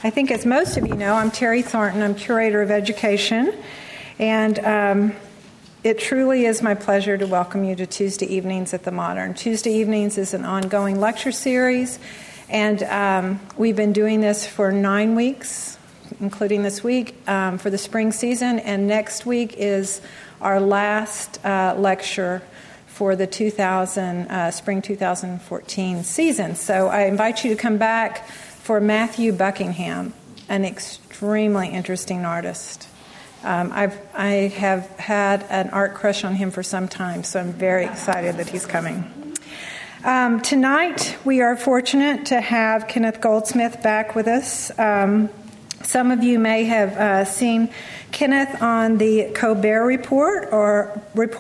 I think as most of you know, I'm Terry Thornton. I'm Curator of Education, and it truly is my pleasure to welcome you to Tuesday Evenings at the Modern. Tuesday Evenings is an ongoing lecture series, and we've been doing this for 9 weeks, including this week, for the spring season, and next week is our last lecture for the spring 2014 season. So I invite you to come back for Matthew Buckingham, an extremely interesting artist. I have had an art crush on him for some time, so I'm very excited that he's coming. Tonight, we are fortunate to have Kenneth Goldsmith back with us. Some of you may have seen Kenneth on the Colbert Report, or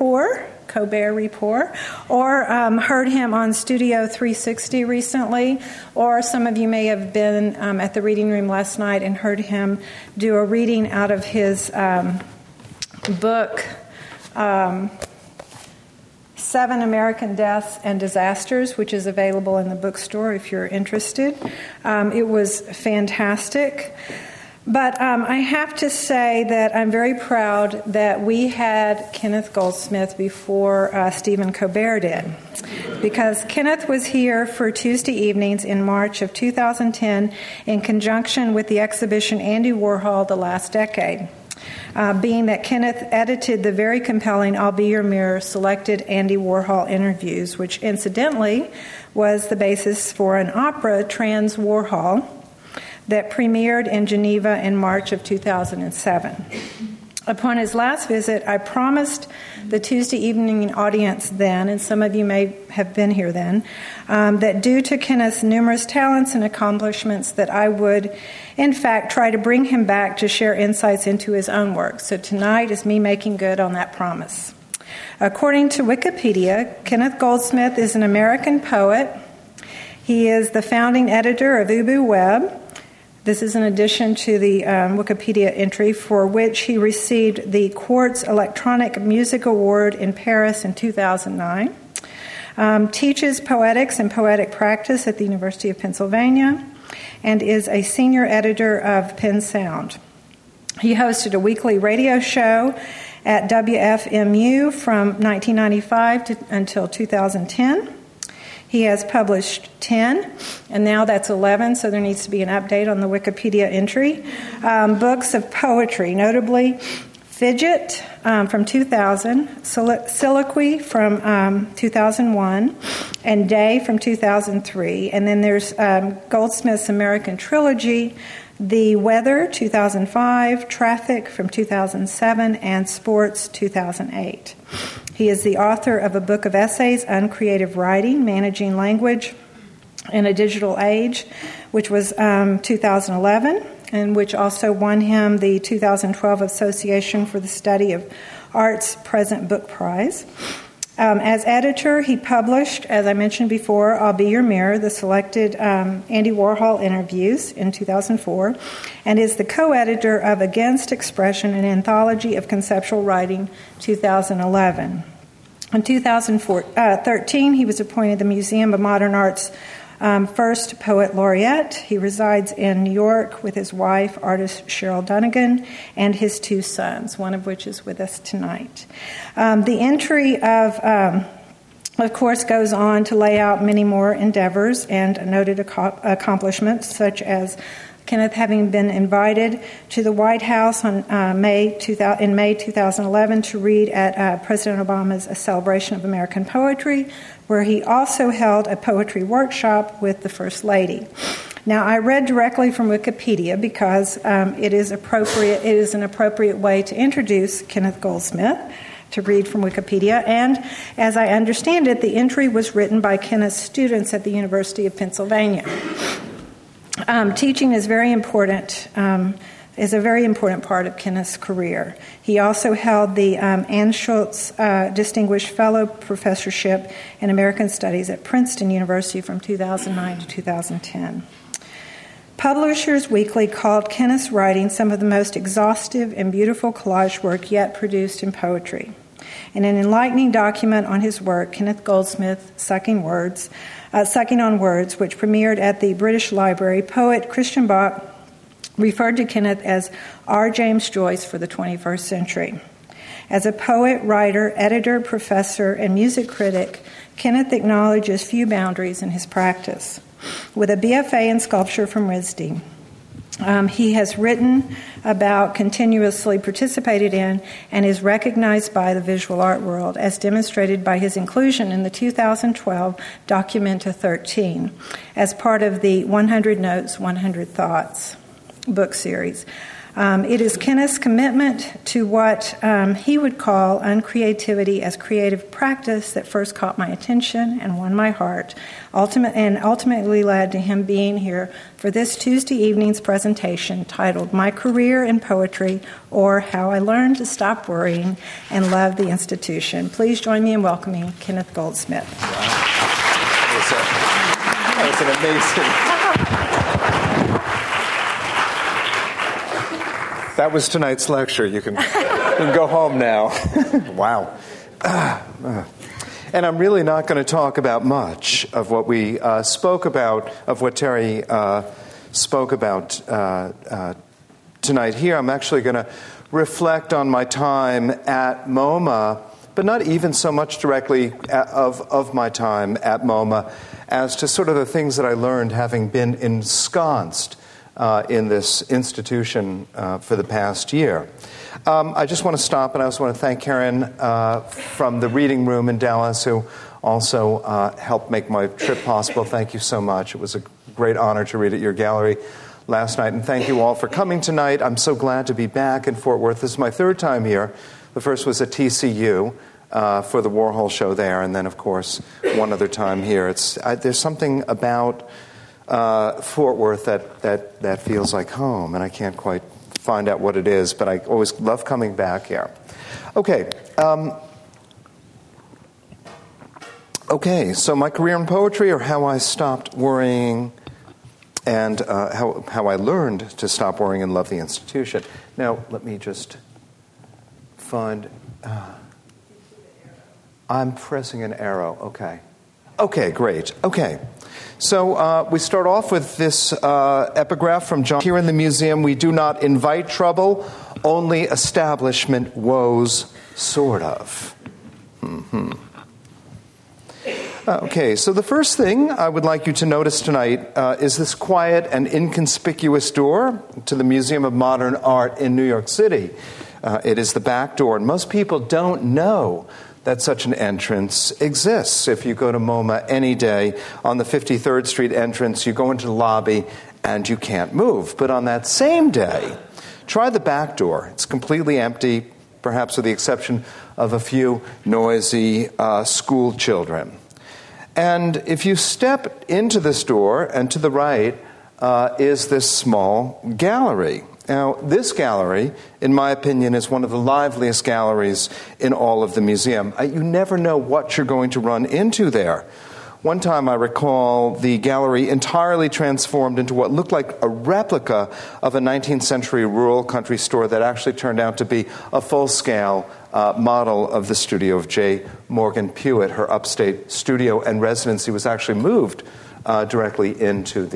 heard him on Studio 360 recently, or some of you may have been at the reading room last night and heard him do a reading out of his book, 7 American Deaths and Disasters, which is available in the bookstore if you're interested. It was fantastic. But I have to say that I'm very proud that we had Kenneth Goldsmith before Stephen Colbert did, because Kenneth was here for Tuesday Evenings in March of 2010 in conjunction with the exhibition Andy Warhol, The Last Decade, being that Kenneth edited the very compelling I'll Be Your Mirror selected Andy Warhol interviews, which incidentally was the basis for an opera, Trans Warhol, that premiered in Geneva in March of 2007. Upon his last visit, I promised the Tuesday evening audience then, and some of you may have been here then, that due to Kenneth's numerous talents and accomplishments that I would, in fact, try to bring him back to share insights into his own work. So tonight is me making good on that promise. According to Wikipedia, Kenneth Goldsmith is an American poet. He is the founding editor of Ubu Web. This is in addition to the Wikipedia entry for which he received the Quartz Electronic Music Award in Paris in 2009. Teaches poetics and poetic practice at the University of Pennsylvania and is a senior editor of Penn Sound. He hosted a weekly radio show at WFMU from 1995 until 2010. He has published 10, and now that's 11, so there needs to be an update on the Wikipedia entry. Books of poetry, notably Fidget from 2000, Soliloquy from 2001, and Day from 2003. And then there's Goldsmith's American Trilogy, The Weather, 2005, Traffic from 2007, and Sports, 2008. He is the author of a book of essays, Uncreative Writing, Managing Language in a Digital Age, which was 2011, and which also won him the 2012 Association for the Study of Art's Present Book Prize. As editor, he published, as I mentioned before, I'll Be Your Mirror, the selected Andy Warhol interviews in 2004, and is the co-editor of Against Expression, an anthology of conceptual writing, 2011. In 2013, he was appointed the Museum of Modern Art's first poet laureate. He resides in New York with his wife, artist Cheryl Dunnigan, and his 2 sons, one of which is with us tonight. The entry of course, goes on to lay out many more endeavors and noted accomplishments, such as Kenneth having been invited to the White House in May 2011 to read at President Obama's A Celebration of American Poetry, where he also held a poetry workshop with the First Lady. Now, I read directly from Wikipedia because it is an appropriate way to introduce Kenneth Goldsmith, to read from Wikipedia, and as I understand it, the entry was written by Kenneth's students at the University of Pennsylvania. Teaching is very important, is a very important part of Kenneth's career. He also held the Ann Schultz Distinguished Fellow Professorship in American Studies at Princeton University from 2009 to 2010. Publishers Weekly called Kenneth's writing some of the most exhaustive and beautiful collage work yet produced in poetry. In an enlightening document on his work, Kenneth Goldsmith, Sucking on Words, which premiered at the British Library, poet Christian Bach referred to Kenneth as R. James Joyce for the 21st century. As a poet, writer, editor, professor, and music critic, Kenneth acknowledges few boundaries in his practice. With a BFA in sculpture from RISD, he has written about, continuously participated in, and is recognized by the visual art world, as demonstrated by his inclusion in the 2012 Documenta 13 as part of the 100 Notes, 100 Thoughts book series. It is Kenneth's commitment to what he would call uncreativity as creative practice that first caught my attention and won my heart, ultimately led to him being here for this Tuesday evening's presentation titled My Career in Poetry, or How I Learned to Stop Worrying and Love the Institution. Please join me in welcoming Kenneth Goldsmith. Wow. That was an amazing... That was tonight's lecture. You can go home now. Wow. And I'm really not going to talk about much of what we spoke about, of what Terry spoke about tonight here. I'm actually going to reflect on my time at MoMA, but not even so much directly of my time at MoMA as to sort of the things that I learned having been ensconced in this institution for the past year. I just want to stop, and I also want to thank Karen from the Reading Room in Dallas, who also helped make my trip possible. Thank you so much. It was a great honor to read at your gallery last night, and thank you all for coming tonight. I'm so glad to be back in Fort Worth. This is my third time here. The first was at TCU for the Warhol show there, and then, of course, one other time here. There's something about Fort Worth that feels like home, and I can't quite find out what it is, but I always love coming back here. Okay. So my career in poetry, or how I stopped worrying, and how I learned to stop worrying and love the institution. Now, let me just find... I'm pressing an arrow. Okay, great. Okay. So we start off with this epigraph from John. Here in the museum, we do not invite trouble, only establishment woes, sort of. Mm-hmm. Okay, so the first thing I would like you to notice tonight is this quiet and inconspicuous door to the Museum of Modern Art in New York City. It is the back door, and most people don't know that such an entrance exists. If you go to MoMA any day, on the 53rd Street entrance, you go into the lobby and you can't move. But on that same day, try the back door. It's completely empty, perhaps with the exception of a few noisy school children. And if you step into this door, and to the right is this small gallery. Now, this gallery, in my opinion, is one of the liveliest galleries in all of the museum. You never know what you're going to run into there. One time, I recall the gallery entirely transformed into what looked like a replica of a 19th century rural country store that actually turned out to be a full-scale model of the studio of J. Morgan Puett. Her upstate studio and residency was actually moved directly into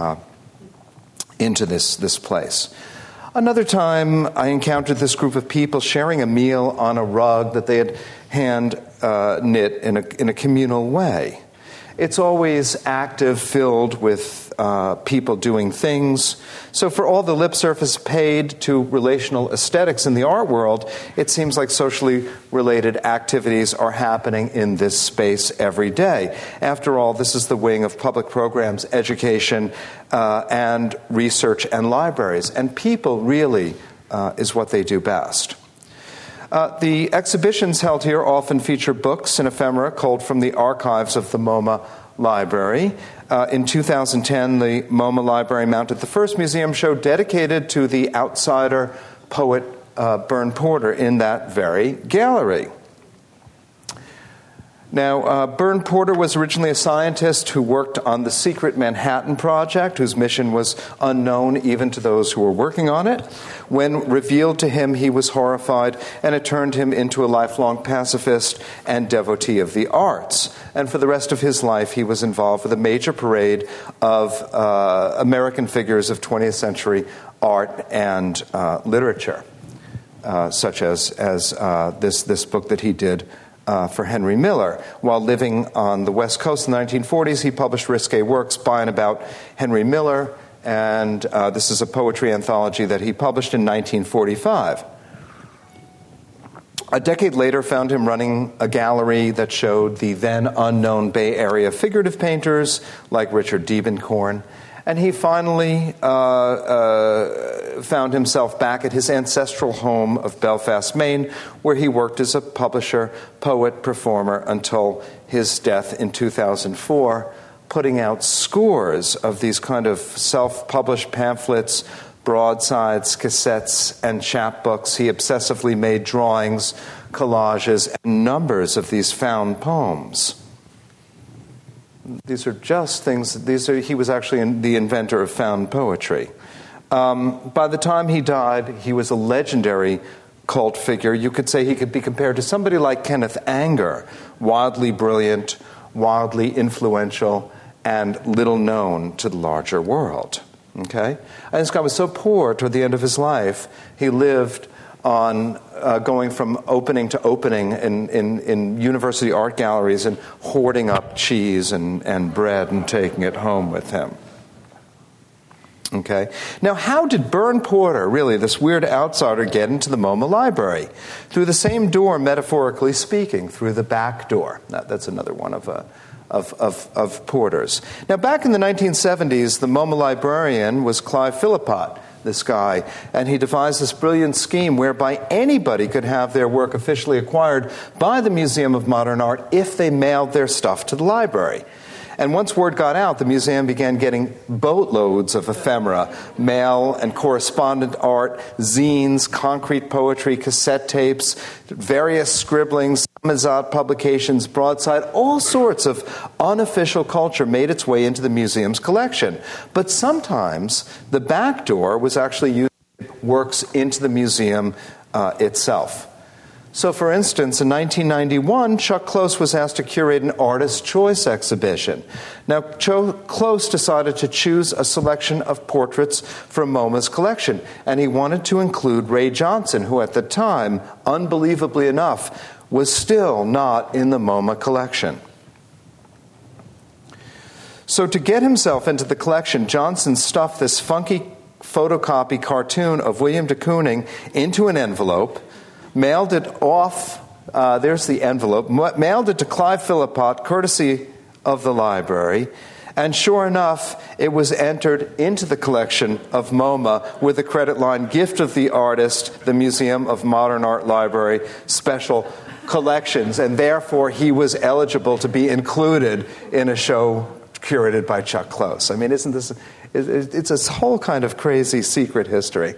this place. Another time, I encountered this group of people sharing a meal on a rug that they had hand knit in a communal way. It's always active, filled with people doing things. So for all the lip service paid to relational aesthetics in the art world, it seems like socially related activities are happening in this space every day. After all, this is the wing of public programs, education, and research and libraries. And people really is what they do best. The exhibitions held here often feature books and ephemera culled from the archives of the MoMA Library. In 2010, the MoMA Library mounted the first museum show dedicated to the outsider poet Byrne Porter in that very gallery. Now, Byrne Porter was originally a scientist who worked on the secret Manhattan Project, whose mission was unknown even to those who were working on it. When revealed to him, he was horrified, and it turned him into a lifelong pacifist and devotee of the arts. And for the rest of his life, he was involved with a major parade of American figures of 20th century art and literature, such as this book that he did for Henry Miller. While living on the West Coast in the 1940s, he published risque works by and about Henry Miller, and this is a poetry anthology that he published in 1945. A decade later found him running a gallery that showed the then unknown Bay Area figurative painters like Richard Diebenkorn, and he finally found himself back at his ancestral home of Belfast, Maine, where he worked as a publisher, poet, performer until his death in 2004, putting out scores of these kind of self-published pamphlets, broadsides, cassettes, and chapbooks. He obsessively made drawings, collages, and numbers of these found poems. These are just things, he was actually the inventor of found poetry. By the time he died, he was a legendary cult figure. You could say he could be compared to somebody like Kenneth Anger, wildly brilliant, wildly influential, and little known to the larger world. Okay? And this guy was so poor toward the end of his life, he lived on going from opening to opening in university art galleries and hoarding up cheese and bread and taking it home with him. Okay? Now, how did Byrne Porter, really this weird outsider, get into the MoMA library? Through the same door, metaphorically speaking, through the back door. That's another one of Porter's. Now, back in the 1970s, the MoMA librarian was Clive Philippot, this guy, and he devised this brilliant scheme whereby anybody could have their work officially acquired by the Museum of Modern Art if they mailed their stuff to the library. And once word got out, the museum began getting boatloads of ephemera, mail and correspondent art, zines, concrete poetry, cassette tapes, various scribblings, samizdat publications, broadside, all sorts of unofficial culture made its way into the museum's collection. But sometimes the back door was actually used to get works into the museum itself. So, for instance, in 1991, Chuck Close was asked to curate an Artist's Choice exhibition. Now, Close decided to choose a selection of portraits from MoMA's collection, and he wanted to include Ray Johnson, who at the time, unbelievably enough, was still not in the MoMA collection. So to get himself into the collection, Johnson stuffed this funky photocopy cartoon of William de Kooning into an envelope, mailed it off, there's the envelope, mailed it to Clive Philippot, courtesy of the library, and sure enough, it was entered into the collection of MoMA with the credit line, Gift of the Artist, the Museum of Modern Art Library, Special Collections, and therefore he was eligible to be included in a show curated by Chuck Close. I mean, isn't this, it's a whole kind of crazy secret history.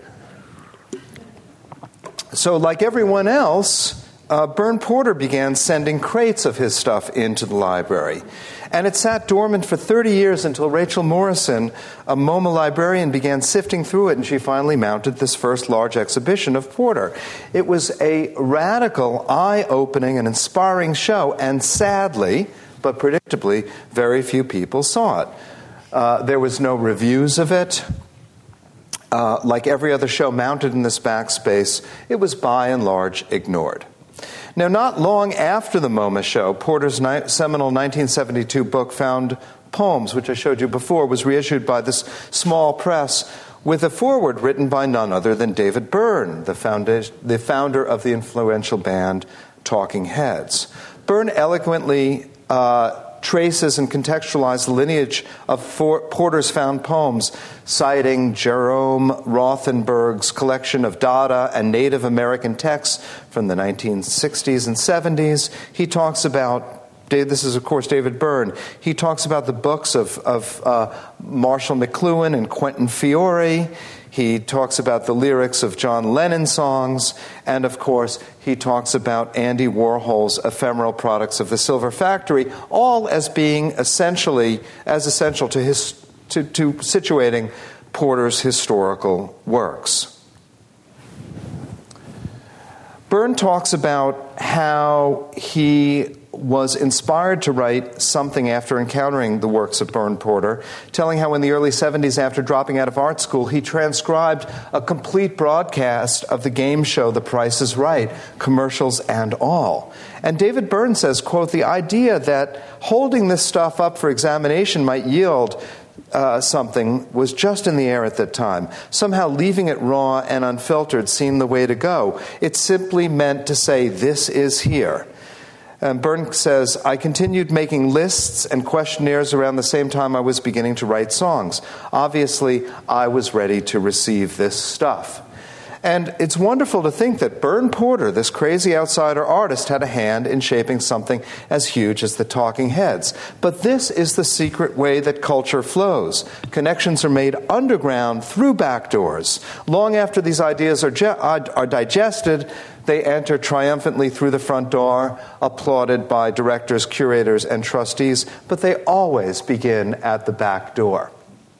So like everyone else, Byrne Porter began sending crates of his stuff into the library. And it sat dormant for 30 years until Rachel Morrison, a MoMA librarian, began sifting through it, and she finally mounted this first large exhibition of Porter. It was a radical, eye-opening, and inspiring show, and sadly, but predictably, very few people saw it. There was no reviews of it. Like every other show mounted in this backspace, it was by and large ignored. Now, not long after the MoMA show, Porter's seminal 1972 book, Found Poems, which I showed you before, was reissued by this small press with a foreword written by none other than David Byrne, the founder of the influential band Talking Heads. Byrne eloquently traces and contextualizes the lineage of Porter's found poems, citing Jerome Rothenberg's collection of Dada and Native American texts from the 1960s and 70s. He talks about, this is of course David Byrne, he talks about the books of Marshall McLuhan and Quentin Fiore. He talks about the lyrics of John Lennon songs, and of course, he talks about Andy Warhol's ephemeral products of the Silver Factory, all as being essential to situating Porter's historical works. Byrne talks about how he was inspired to write something after encountering the works of Byrne Porter, telling how in the early 70s, after dropping out of art school, he transcribed a complete broadcast of the game show The Price is Right, commercials and all. And David Byrne says, quote, "The idea that holding this stuff up for examination might yield something was just in the air at that time. Somehow leaving it raw and unfiltered seemed the way to go. It simply meant to say, this is here." Byrne says, "I continued making lists and questionnaires around the same time I was beginning to write songs. Obviously, I was ready to receive this stuff." And it's wonderful to think that Byrne Porter, this crazy outsider artist, had a hand in shaping something as huge as the Talking Heads. But this is the secret way that culture flows. Connections are made underground through back doors. Long after these ideas are digested, they enter triumphantly through the front door, applauded by directors, curators, and trustees, but they always begin at the back door.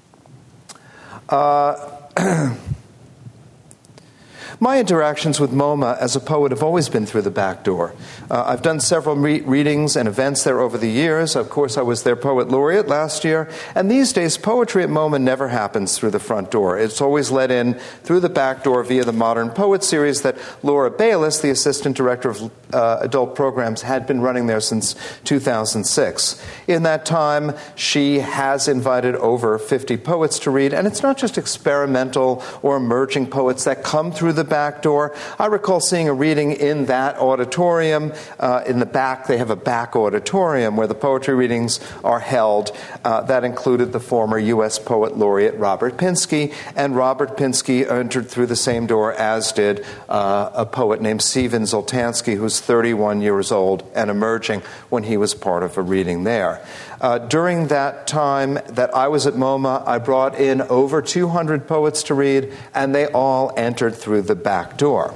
My interactions with MoMA as a poet have always been through the back door. I've done several readings and events there over the years. Of course, I was their poet laureate last year. And these days, poetry at MoMA never happens through the front door. It's always let in through the back door via the Modern Poet series that Laura Bayless, the assistant director of adult programs, had been running there since 2006. In that time, she has invited over 50 poets to read. And it's not just experimental or emerging poets that come through the back door. I recall seeing a reading in that auditorium. In the back, they have a back auditorium where the poetry readings are held. That included the former U.S. Poet Laureate Robert Pinsky, and Robert Pinsky entered through the same door, as did a poet named Stephen Zoltansky, who's 31 years old and emerging, when he was part of a reading there. During that time that I was at MoMA, I brought in over 200 poets to read, and they all entered through the back door.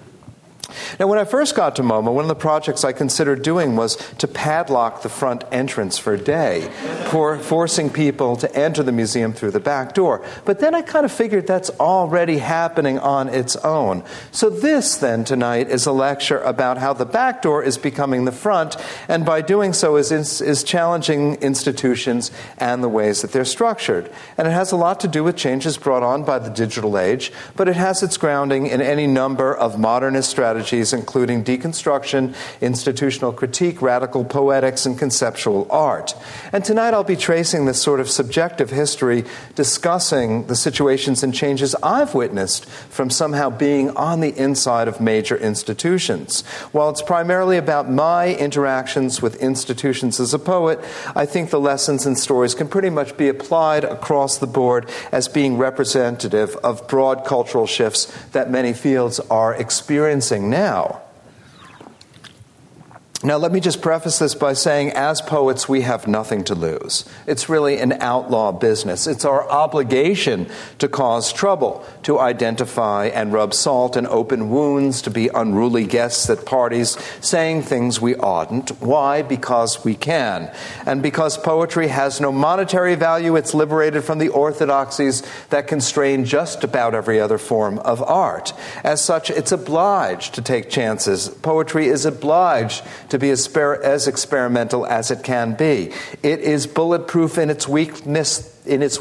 Now, when I first got to MoMA, one of the projects I considered doing was to padlock the front entrance for a day, forcing people to enter the museum through the back door. But then I kind of figured that's already happening on its own. So this, then, tonight is a lecture about how the back door is becoming the front, and by doing so is challenging institutions and the ways that they're structured. And it has a lot to do with changes brought on by the digital age, but it has its grounding in any number of modernist strategies, including deconstruction, institutional critique, radical poetics, and conceptual art. And tonight I'll be tracing this sort of subjective history, discussing the situations and changes I've witnessed from somehow being on the inside of major institutions. While it's primarily about my interactions with institutions as a poet, I think the lessons and stories can pretty much be applied across the board as being representative of broad cultural shifts that many fields are experiencing now. Now, let me just preface this by saying, as poets, we have nothing to lose. It's really an outlaw business. It's our obligation to cause trouble, to identify and rub salt and open wounds, to be unruly guests at parties, saying things we oughtn't. Why? Because we can. And because poetry has no monetary value, it's liberated from the orthodoxies that constrain just about every other form of art. As such, it's obliged to take chances. Poetry is obliged to be as experimental as it can be. It is bulletproof in its weakness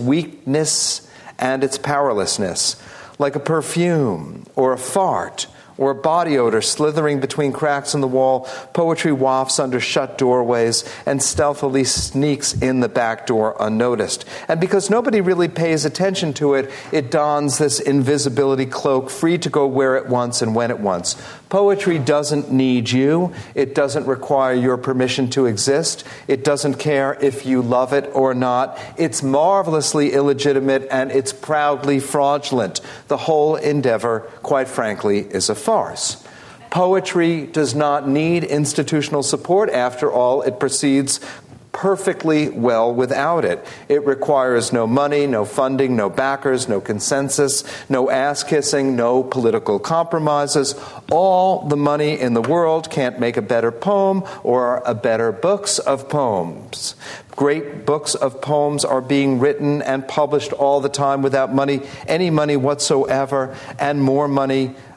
and its powerlessness. Like a perfume or a fart or a body odor slithering between cracks in the wall, poetry wafts under shut doorways and stealthily sneaks in the back door unnoticed. And because nobody really pays attention to it, it dons this invisibility cloak, free to go where it wants and when it wants. Poetry doesn't need you. It doesn't require your permission to exist. It doesn't care if you love it or not. It's marvelously illegitimate and it's proudly fraudulent. The whole endeavor, quite frankly, is a farce. Poetry does not need institutional support. After all, it proceeds perfectly well without it. It requires no money, no funding, no backers, no consensus, no ass-kissing, no political compromises. All the money in the world can't make a better poem or a better books of poems. Great books of poems are being written and published all the time without any money whatsoever, and more money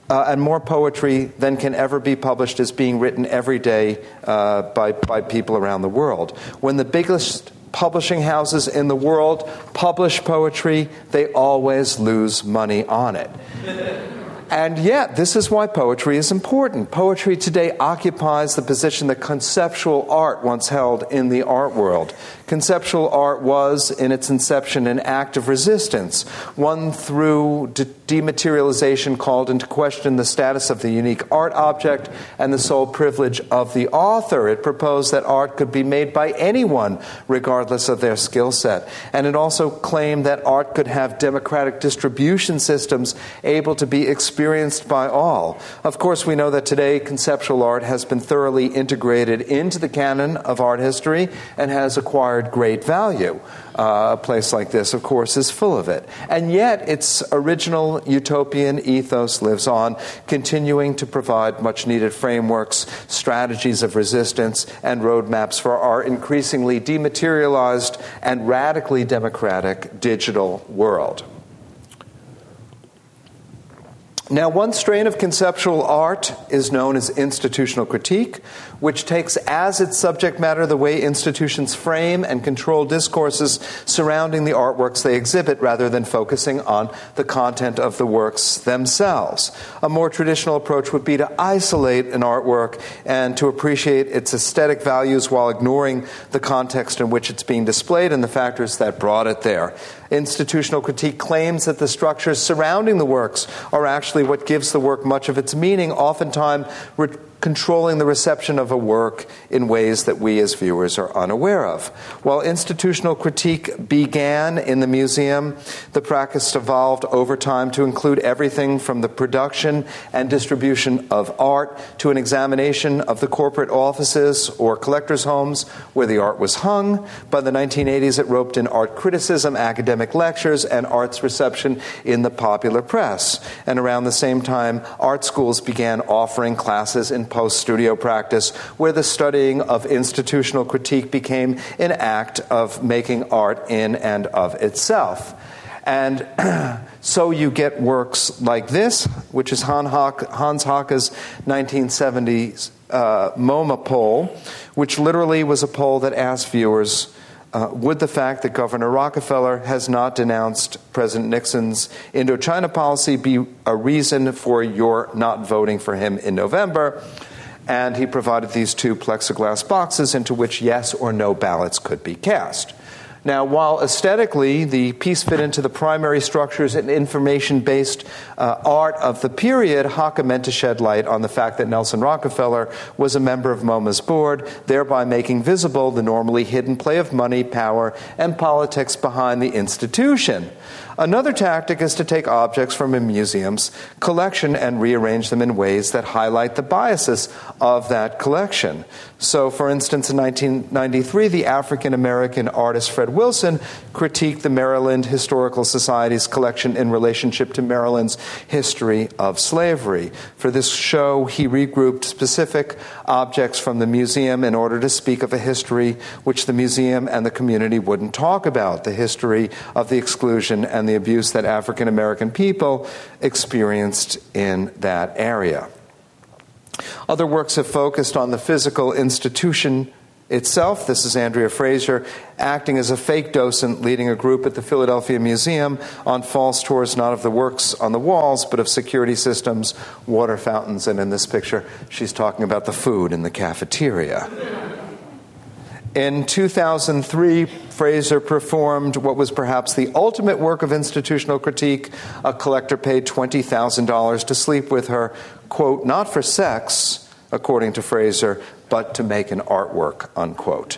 and more poetry than can ever be published is being written every day by people around the world. When the biggest publishing houses in the world publish poetry, they always lose money on it. And yet, this is why poetry is important. Poetry today occupies the position that conceptual art once held in the art world. Conceptual art was, in its inception, an act of resistance, one through dematerialization called into question the status of the unique art object and the sole privilege of the author. It proposed that art could be made by anyone, regardless of their skill set. And it also claimed that art could have democratic distribution systems able to be experienced by all. Of course, we know that today conceptual art has been thoroughly integrated into the canon of art history and has acquired great value. A place like this, of course, is full of it. And yet, its original utopian ethos lives on, continuing to provide much-needed frameworks, strategies of resistance, and roadmaps for our increasingly dematerialized and radically democratic digital world. Now, one strain of conceptual art is known as institutional critique, which takes as its subject matter the way institutions frame and control discourses surrounding the artworks they exhibit, rather than focusing on the content of the works themselves. A more traditional approach would be to isolate an artwork and to appreciate its aesthetic values while ignoring the context in which it's being displayed and the factors that brought it there. Institutional critique claims that the structures surrounding the works are actually what gives the work much of its meaning, oftentimes controlling the reception of a work in ways that we as viewers are unaware of. While institutional critique began in the museum, the practice evolved over time to include everything from the production and distribution of art to an examination of the corporate offices or collectors' homes where the art was hung. By the 1980s, it roped in art criticism, academic lectures, and arts reception in the popular press. And around the same time, art schools began offering classes in post-studio practice, where the studying of institutional critique became an act of making art in and of itself. And so you get works like this, which is Hans Haacke's 1970s MoMA poll, which literally was a poll that asked viewers, would the fact that Governor Rockefeller has not denounced President Nixon's Indochina policy be a reason for your not voting for him in November? And he provided these two plexiglass boxes into which yes or no ballots could be cast. Now, while aesthetically the piece fit into the primary structures and information-based art of the period, Haacke meant to shed light on the fact that Nelson Rockefeller was a member of MoMA's board, thereby making visible the normally hidden play of money, power, and politics behind the institution. Another tactic is to take objects from a museum's collection and rearrange them in ways that highlight the biases of that collection. So, for instance, in 1993, the African-American artist Fred Wilson critiqued the Maryland Historical Society's collection in relationship to Maryland's history of slavery. For this show, he regrouped specific objects from the museum in order to speak of a history which the museum and the community wouldn't talk about, the history of the exclusion and the abuse that African American people experienced in that area. Other works have focused on the physical institution itself. This is Andrea Fraser acting as a fake docent leading a group at the Philadelphia Museum on false tours, not of the works on the walls, but of security systems, water fountains, and in this picture, she's talking about the food in the cafeteria. In 2003, Fraser performed what was perhaps the ultimate work of institutional critique. A collector paid $20,000 to sleep with her, quote, not for sex, according to Fraser, but to make an artwork, unquote.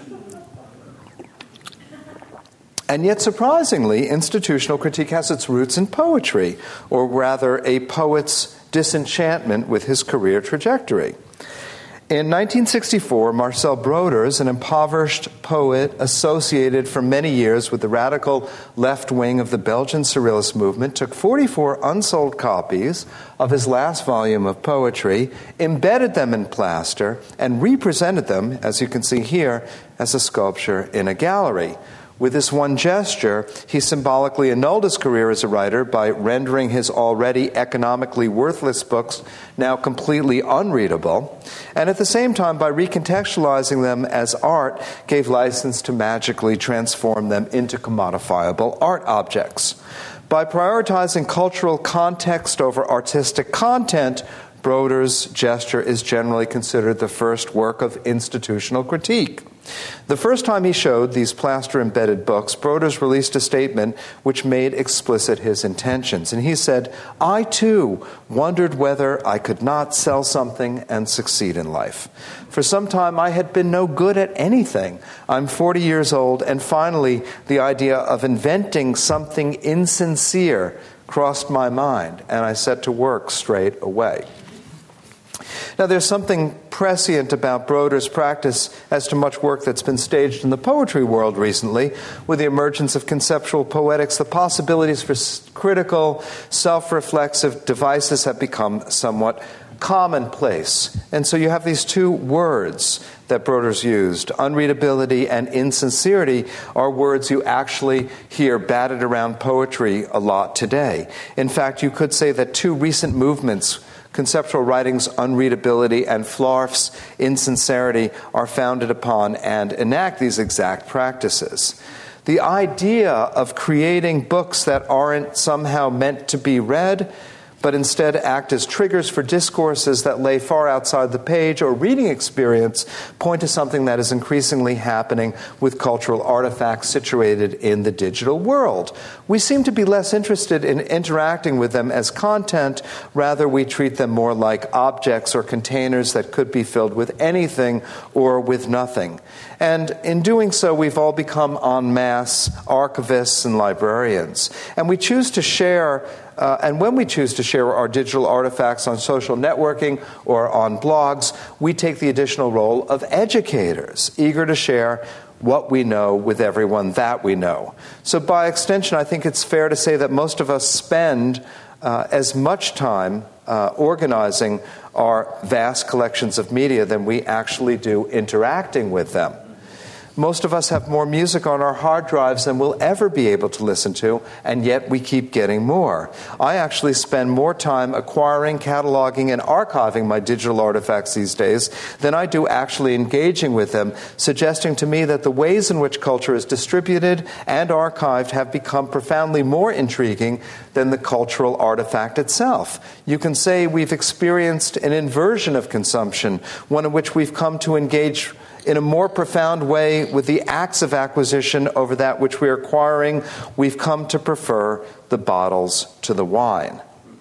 And yet, surprisingly, institutional critique has its roots in poetry, or rather a poet's disenchantment with his career trajectory. In 1964, Marcel Broders, an impoverished poet associated for many years with the radical left wing of the Belgian Surrealist movement, took 44 unsold copies of his last volume of poetry, embedded them in plaster, and represented them, as you can see here, as a sculpture in a gallery. With this one gesture, he symbolically annulled his career as a writer by rendering his already economically worthless books now completely unreadable, and at the same time, by recontextualizing them as art, gave license to magically transform them into commodifiable art objects. By prioritizing cultural context over artistic content, Broder's gesture is generally considered the first work of institutional critique. The first time he showed these plaster-embedded books, Broders released a statement which made explicit his intentions. And he said, "I, too, wondered whether I could not sell something and succeed in life. For some time, I had been no good at anything. I'm 40 years old, and finally, the idea of inventing something insincere crossed my mind, and I set to work straight away." Now, there's something prescient about Broder's practice as to much work that's been staged in the poetry world recently. With the emergence of conceptual poetics, the possibilities for critical, self-reflexive devices have become somewhat commonplace. And so you have these two words that Broder's used. Unreadability and insincerity are words you actually hear batted around poetry a lot today. In fact, you could say that two recent movements, conceptual writing's unreadability and Flarf's insincerity, are founded upon and enact these exact practices. The idea of creating books that aren't somehow meant to be read, but instead act as triggers for discourses that lay far outside the page or reading experience, point to something that is increasingly happening with cultural artifacts situated in the digital world. We seem to be less interested in interacting with them as content. Rather, we treat them more like objects or containers that could be filled with anything or with nothing. And in doing so, we've all become en masse archivists and librarians. And we choose to share and when we choose to share our digital artifacts on social networking or on blogs, we take the additional role of educators, eager to share what we know with everyone that we know. So by extension, I think it's fair to say that most of us spend as much time organizing our vast collections of media than we actually do interacting with them. Most of us have more music on our hard drives than we'll ever be able to listen to, and yet we keep getting more. I actually spend more time acquiring, cataloging, and archiving my digital artifacts these days than I do actually engaging with them, suggesting to me that the ways in which culture is distributed and archived have become profoundly more intriguing than the cultural artifact itself. You can say we've experienced an inversion of consumption, one in which we've come to engage in a more profound way with the acts of acquisition over that which we are acquiring. We've come to prefer the bottles to the wine.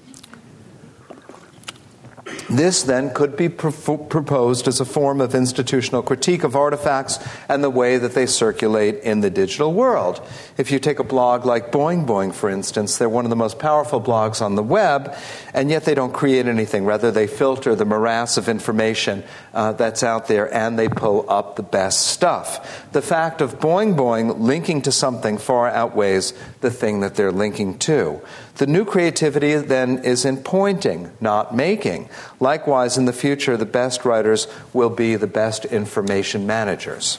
This then could be proposed as a form of institutional critique of artifacts and the way that they circulate in the digital world. If you take a blog like Boing Boing, for instance, they're one of the most powerful blogs on the web, and yet they don't create anything. Rather, they filter the morass of information that's out there, and they pull up the best stuff. The fact of Boing Boing linking to something far outweighs the thing that they're linking to. The new creativity then is in pointing, not making. Likewise, in the future, the best writers will be the best information managers.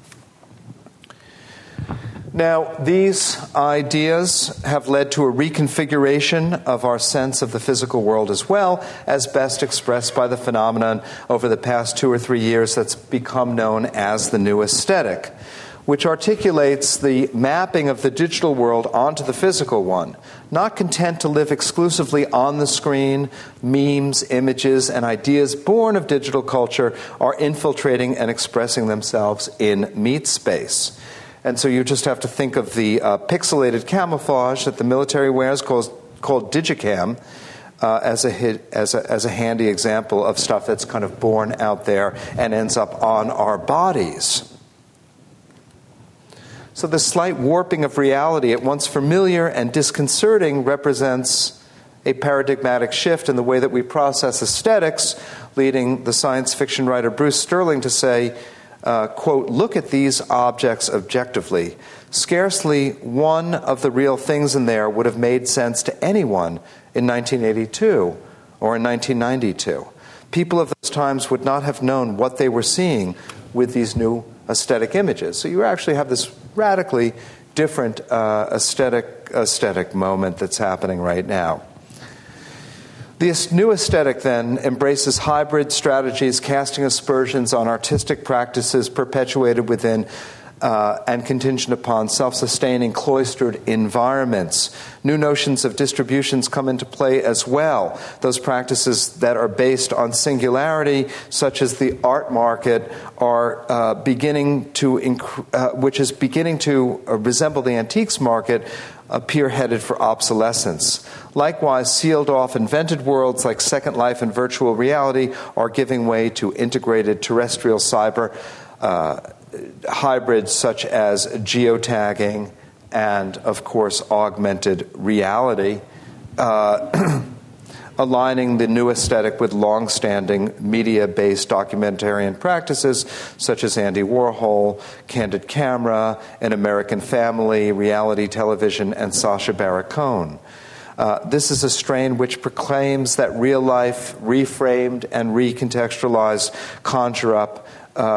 Now, these ideas have led to a reconfiguration of our sense of the physical world as well, as best expressed by the phenomenon over the past 2 or 3 years that's become known as the new aesthetic, which articulates the mapping of the digital world onto the physical one. Not content to live exclusively on the screen, memes, images, and ideas born of digital culture are infiltrating and expressing themselves in meat space. And so you just have to think of the pixelated camouflage that the military wears called Digicam as a handy example of stuff that's kind of born out there and ends up on our bodies. So the slight warping of reality, at once familiar and disconcerting, represents a paradigmatic shift in the way that we process aesthetics, leading the science fiction writer Bruce Sterling to say, quote, "Look at these objects objectively. Scarcely one of the real things in there would have made sense to anyone in 1982 or in 1992. People of those times would not have known what they were seeing with these new aesthetic images. So you actually have this radically different aesthetic moment that's happening right now. This new aesthetic, then, embraces hybrid strategies, casting aspersions on artistic practices perpetuated within and contingent upon self-sustaining cloistered environments. New notions of distributions come into play as well. Those practices that are based on singularity, such as the art market, are beginning to, which is beginning to resemble the antiques market, appear headed for obsolescence. Likewise, sealed-off invented worlds like Second Life and virtual reality are giving way to integrated terrestrial cyber hybrids such as geotagging and, of course, augmented reality, aligning the new aesthetic with long-standing media-based documentarian practices such as Andy Warhol, Candid Camera, An American Family, reality television, and Sacha Baron Cohen. This is a strain which proclaims that real life, reframed and recontextualized, conjure up,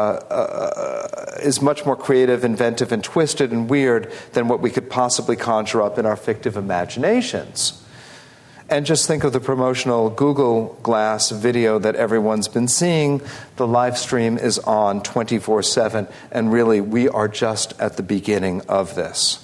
is much more creative, inventive, and twisted and weird than what we could possibly conjure up in our fictive imaginations. And just think of the promotional Google Glass video that everyone's been seeing. The live stream is on 24/7, and really, we are just at the beginning of this.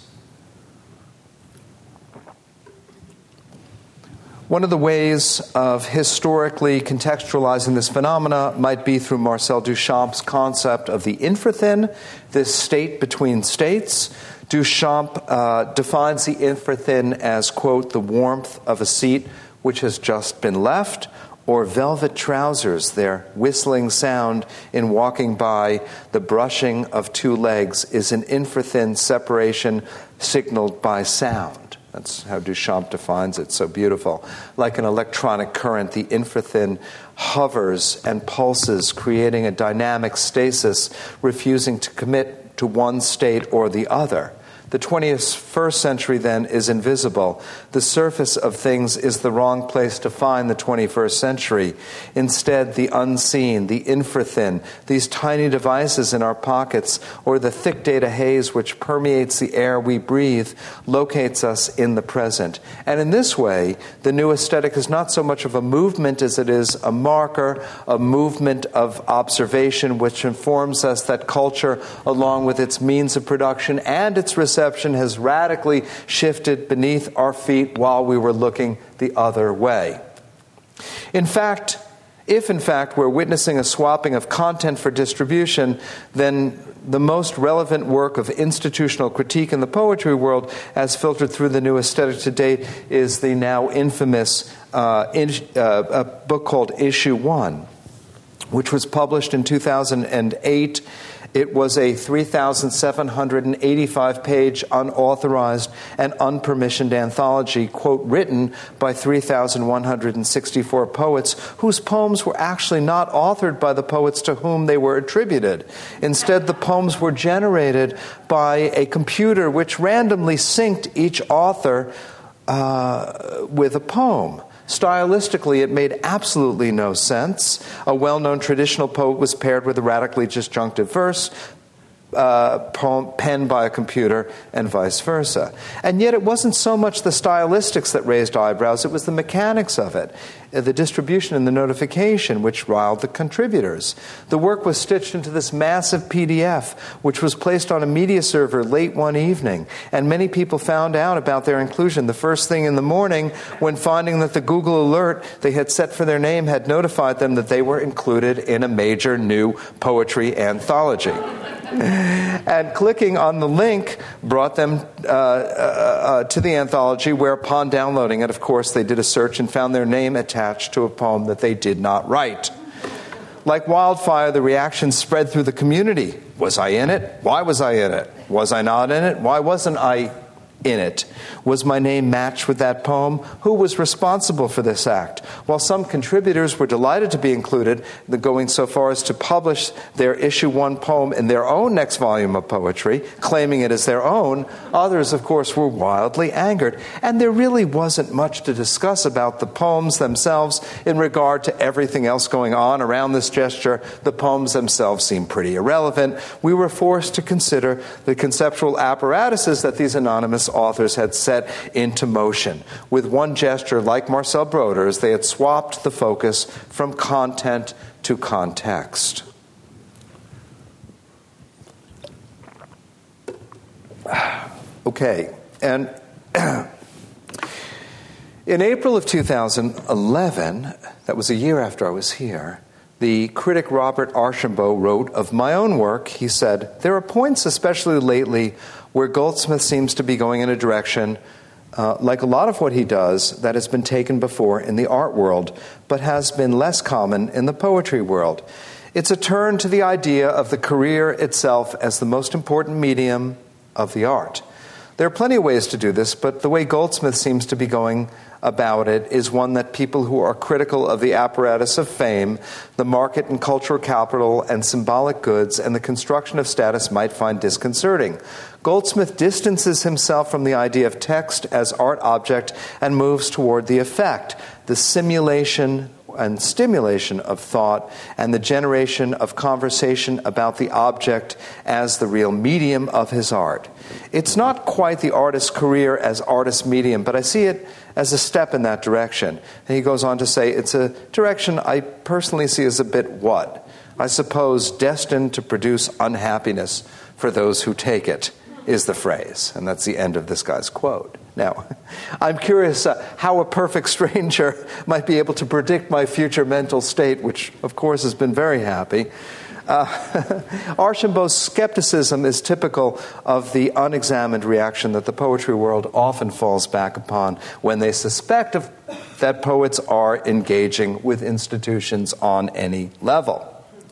One of the ways of historically contextualizing this phenomena might be through Marcel Duchamp's concept of the infrathin, this state between states. Duchamp defines the infrathin as, quote, the warmth of a seat which has just been left, or velvet trousers, their whistling sound in walking by, the brushing of two legs is an infrathin separation signaled by sound. That's how Duchamp defines it, so beautiful. Like an electronic current, the infrathin hovers and pulses, creating a dynamic stasis, refusing to commit to one state or the other. The 21st century, then, is invisible. The surface of things is the wrong place to find the 21st century. Instead, the unseen, the infrathin, these tiny devices in our pockets, or the thick data haze which permeates the air we breathe, locates us in the present. And in this way, the new aesthetic is not so much of a movement as it is a marker, a movement of observation which informs us that culture, along with its means of production and its reception, has radically shifted beneath our feet while we were looking the other way. In fact, if in fact we're witnessing a swapping of content for distribution, then the most relevant work of institutional critique in the poetry world, as filtered through the new aesthetic to date, is the now infamous a book called Issue 1, which was published in 2008. It was a 3,785-page unauthorized and unpermissioned anthology, quote, written by 3,164 poets whose poems were actually not authored by the poets to whom they were attributed. Instead, the poems were generated by a computer which randomly synced each author with a poem. Stylistically, it made absolutely no sense. A well-known traditional poet was paired with a radically disjunctive verse, poem penned by a computer, and vice versa. And yet it wasn't so much the stylistics that raised eyebrows, it was the mechanics of it, the distribution and the notification, which riled the contributors. The work was stitched into this massive PDF, which was placed on a media server late one evening, and many people found out about their inclusion the first thing in the morning when finding that the Google alert they had set for their name had notified them that they were included in a major new poetry anthology. And clicking on the link brought them to the anthology, where upon downloading it, of course, they did a search and found their name attached to a poem that they did not write. Like wildfire, the reactions spread through the community. Was I in it? Why was I in it? Was I not in it? Why wasn't I in it. Was my name matched with that poem? Who was responsible for this act? While some contributors were delighted to be included, going so far as to publish their issue 1 poem in their own next volume of poetry, claiming it as their own, others, of course, were wildly angered. And there really wasn't much to discuss about the poems themselves in regard to everything else going on around this gesture. The poems themselves seemed pretty irrelevant. We were forced to consider the conceptual apparatuses that these anonymous authors had set into motion. With one gesture, like Marcel Broder's, they had swapped the focus from content to context. Okay, and in April of 2011, that was a year after I was here, the critic Robert Archambault wrote of my own work. He said, "There are points, especially lately, where Goldsmith seems to be going in a direction, like a lot of what he does, that has been taken before in the art world, but has been less common in the poetry world. It's a turn to the idea of the career itself as the most important medium of the art. There are plenty of ways to do this, but the way Goldsmith seems to be going about it is one that people who are critical of the apparatus of fame, the market and cultural capital and symbolic goods, and the construction of status might find disconcerting. Goldsmith distances himself from the idea of text as art object and moves toward the effect, the simulation and stimulation of thought, and the generation of conversation about the object as the real medium of his art. It's not quite the artist's career as artist medium, but I see it as a step in that direction." And he goes on to say, "It's a direction I personally see as a bit what? I suppose destined to produce unhappiness for those who take it," is the phrase. And that's the end of this guy's quote. Now, I'm curious how a perfect stranger might be able to predict my future mental state, which, of course, has been very happy. Archambault's skepticism is typical of the unexamined reaction that the poetry world often falls back upon when they suspect that poets are engaging with institutions on any level.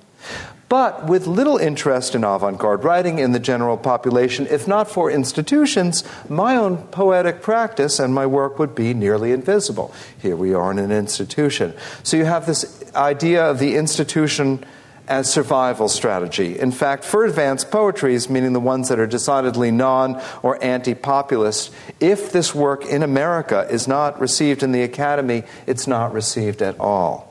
But with little interest in avant-garde writing in the general population, if not for institutions, my own poetic practice and my work would be nearly invisible. Here we are in an institution. So you have this idea of the institution as survival strategy. In fact, for advanced poetries, meaning the ones that are decidedly non- or anti-populist, if this work in America is not received in the academy, it's not received at all.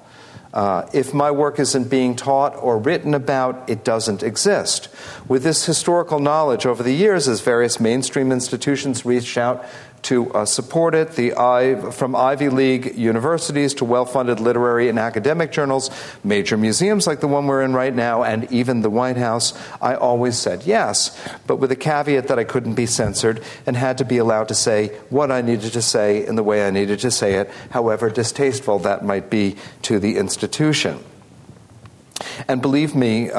If my work isn't being taught or written about, it doesn't exist. With this historical knowledge over the years, as various mainstream institutions reached out to support it, from Ivy League universities to well-funded literary and academic journals, major museums like the one we're in right now, and even the White House, I always said yes, but with a caveat that I couldn't be censored and had to be allowed to say what I needed to say in the way I needed to say it, however distasteful that might be to the institution. And believe me,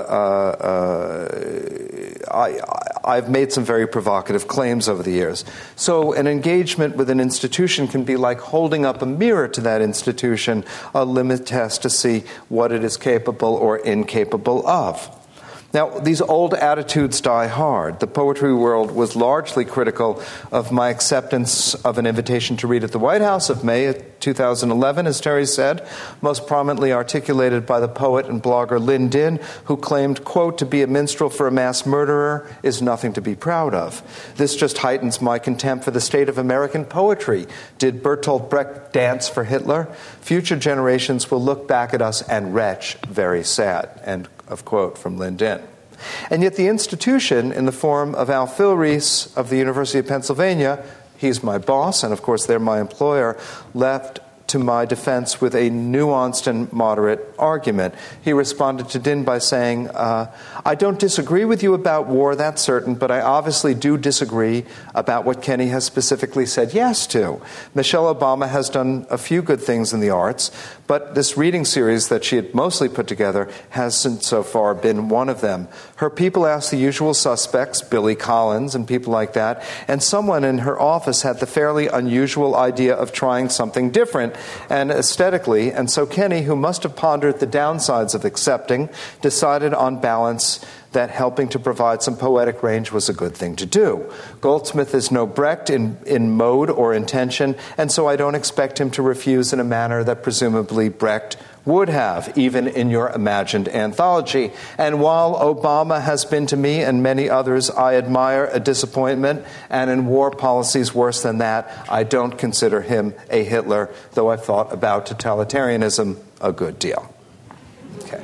I've made some very provocative claims over the years. So an engagement with an institution can be like holding up a mirror to that institution, a limit test to see what it is capable or incapable of. Now, these old attitudes die hard. The poetry world was largely critical of my acceptance of an invitation to read at the White House of May 2011, as Terry said, most prominently articulated by the poet and blogger Lynn Dinh, who claimed, quote, "to be a minstrel for a mass murderer is nothing to be proud of. This just heightens my contempt for the state of American poetry. Did Bertolt Brecht dance for Hitler? Future generations will look back at us and retch very sad," end of quote from Lynn Dinh. And yet the institution, in the form of Al Filreis of the University of Pennsylvania, he's my boss, and of course they're my employer, left to my defense with a nuanced and moderate argument. He responded to Dinh by saying, "I don't disagree with you about war, that's certain, but I obviously do disagree about what Kenny has specifically said yes to. Michelle Obama has done a few good things in the arts, but this reading series that she had mostly put together hasn't so far been one of them. Her people asked the usual suspects, Billy Collins and people like that, and someone in her office had the fairly unusual idea of trying something different and aesthetically, and so Kenny, who must have pondered the downsides of accepting, decided on balance that helping to provide some poetic range was a good thing to do. Goldsmith is no Brecht in mode or intention, and so I don't expect him to refuse in a manner that presumably Brecht would have, even in your imagined anthology. And while Obama has been to me and many others I admire a disappointment, and in war policies worse than that, I don't consider him a Hitler, though I've thought about totalitarianism a good deal. Okay.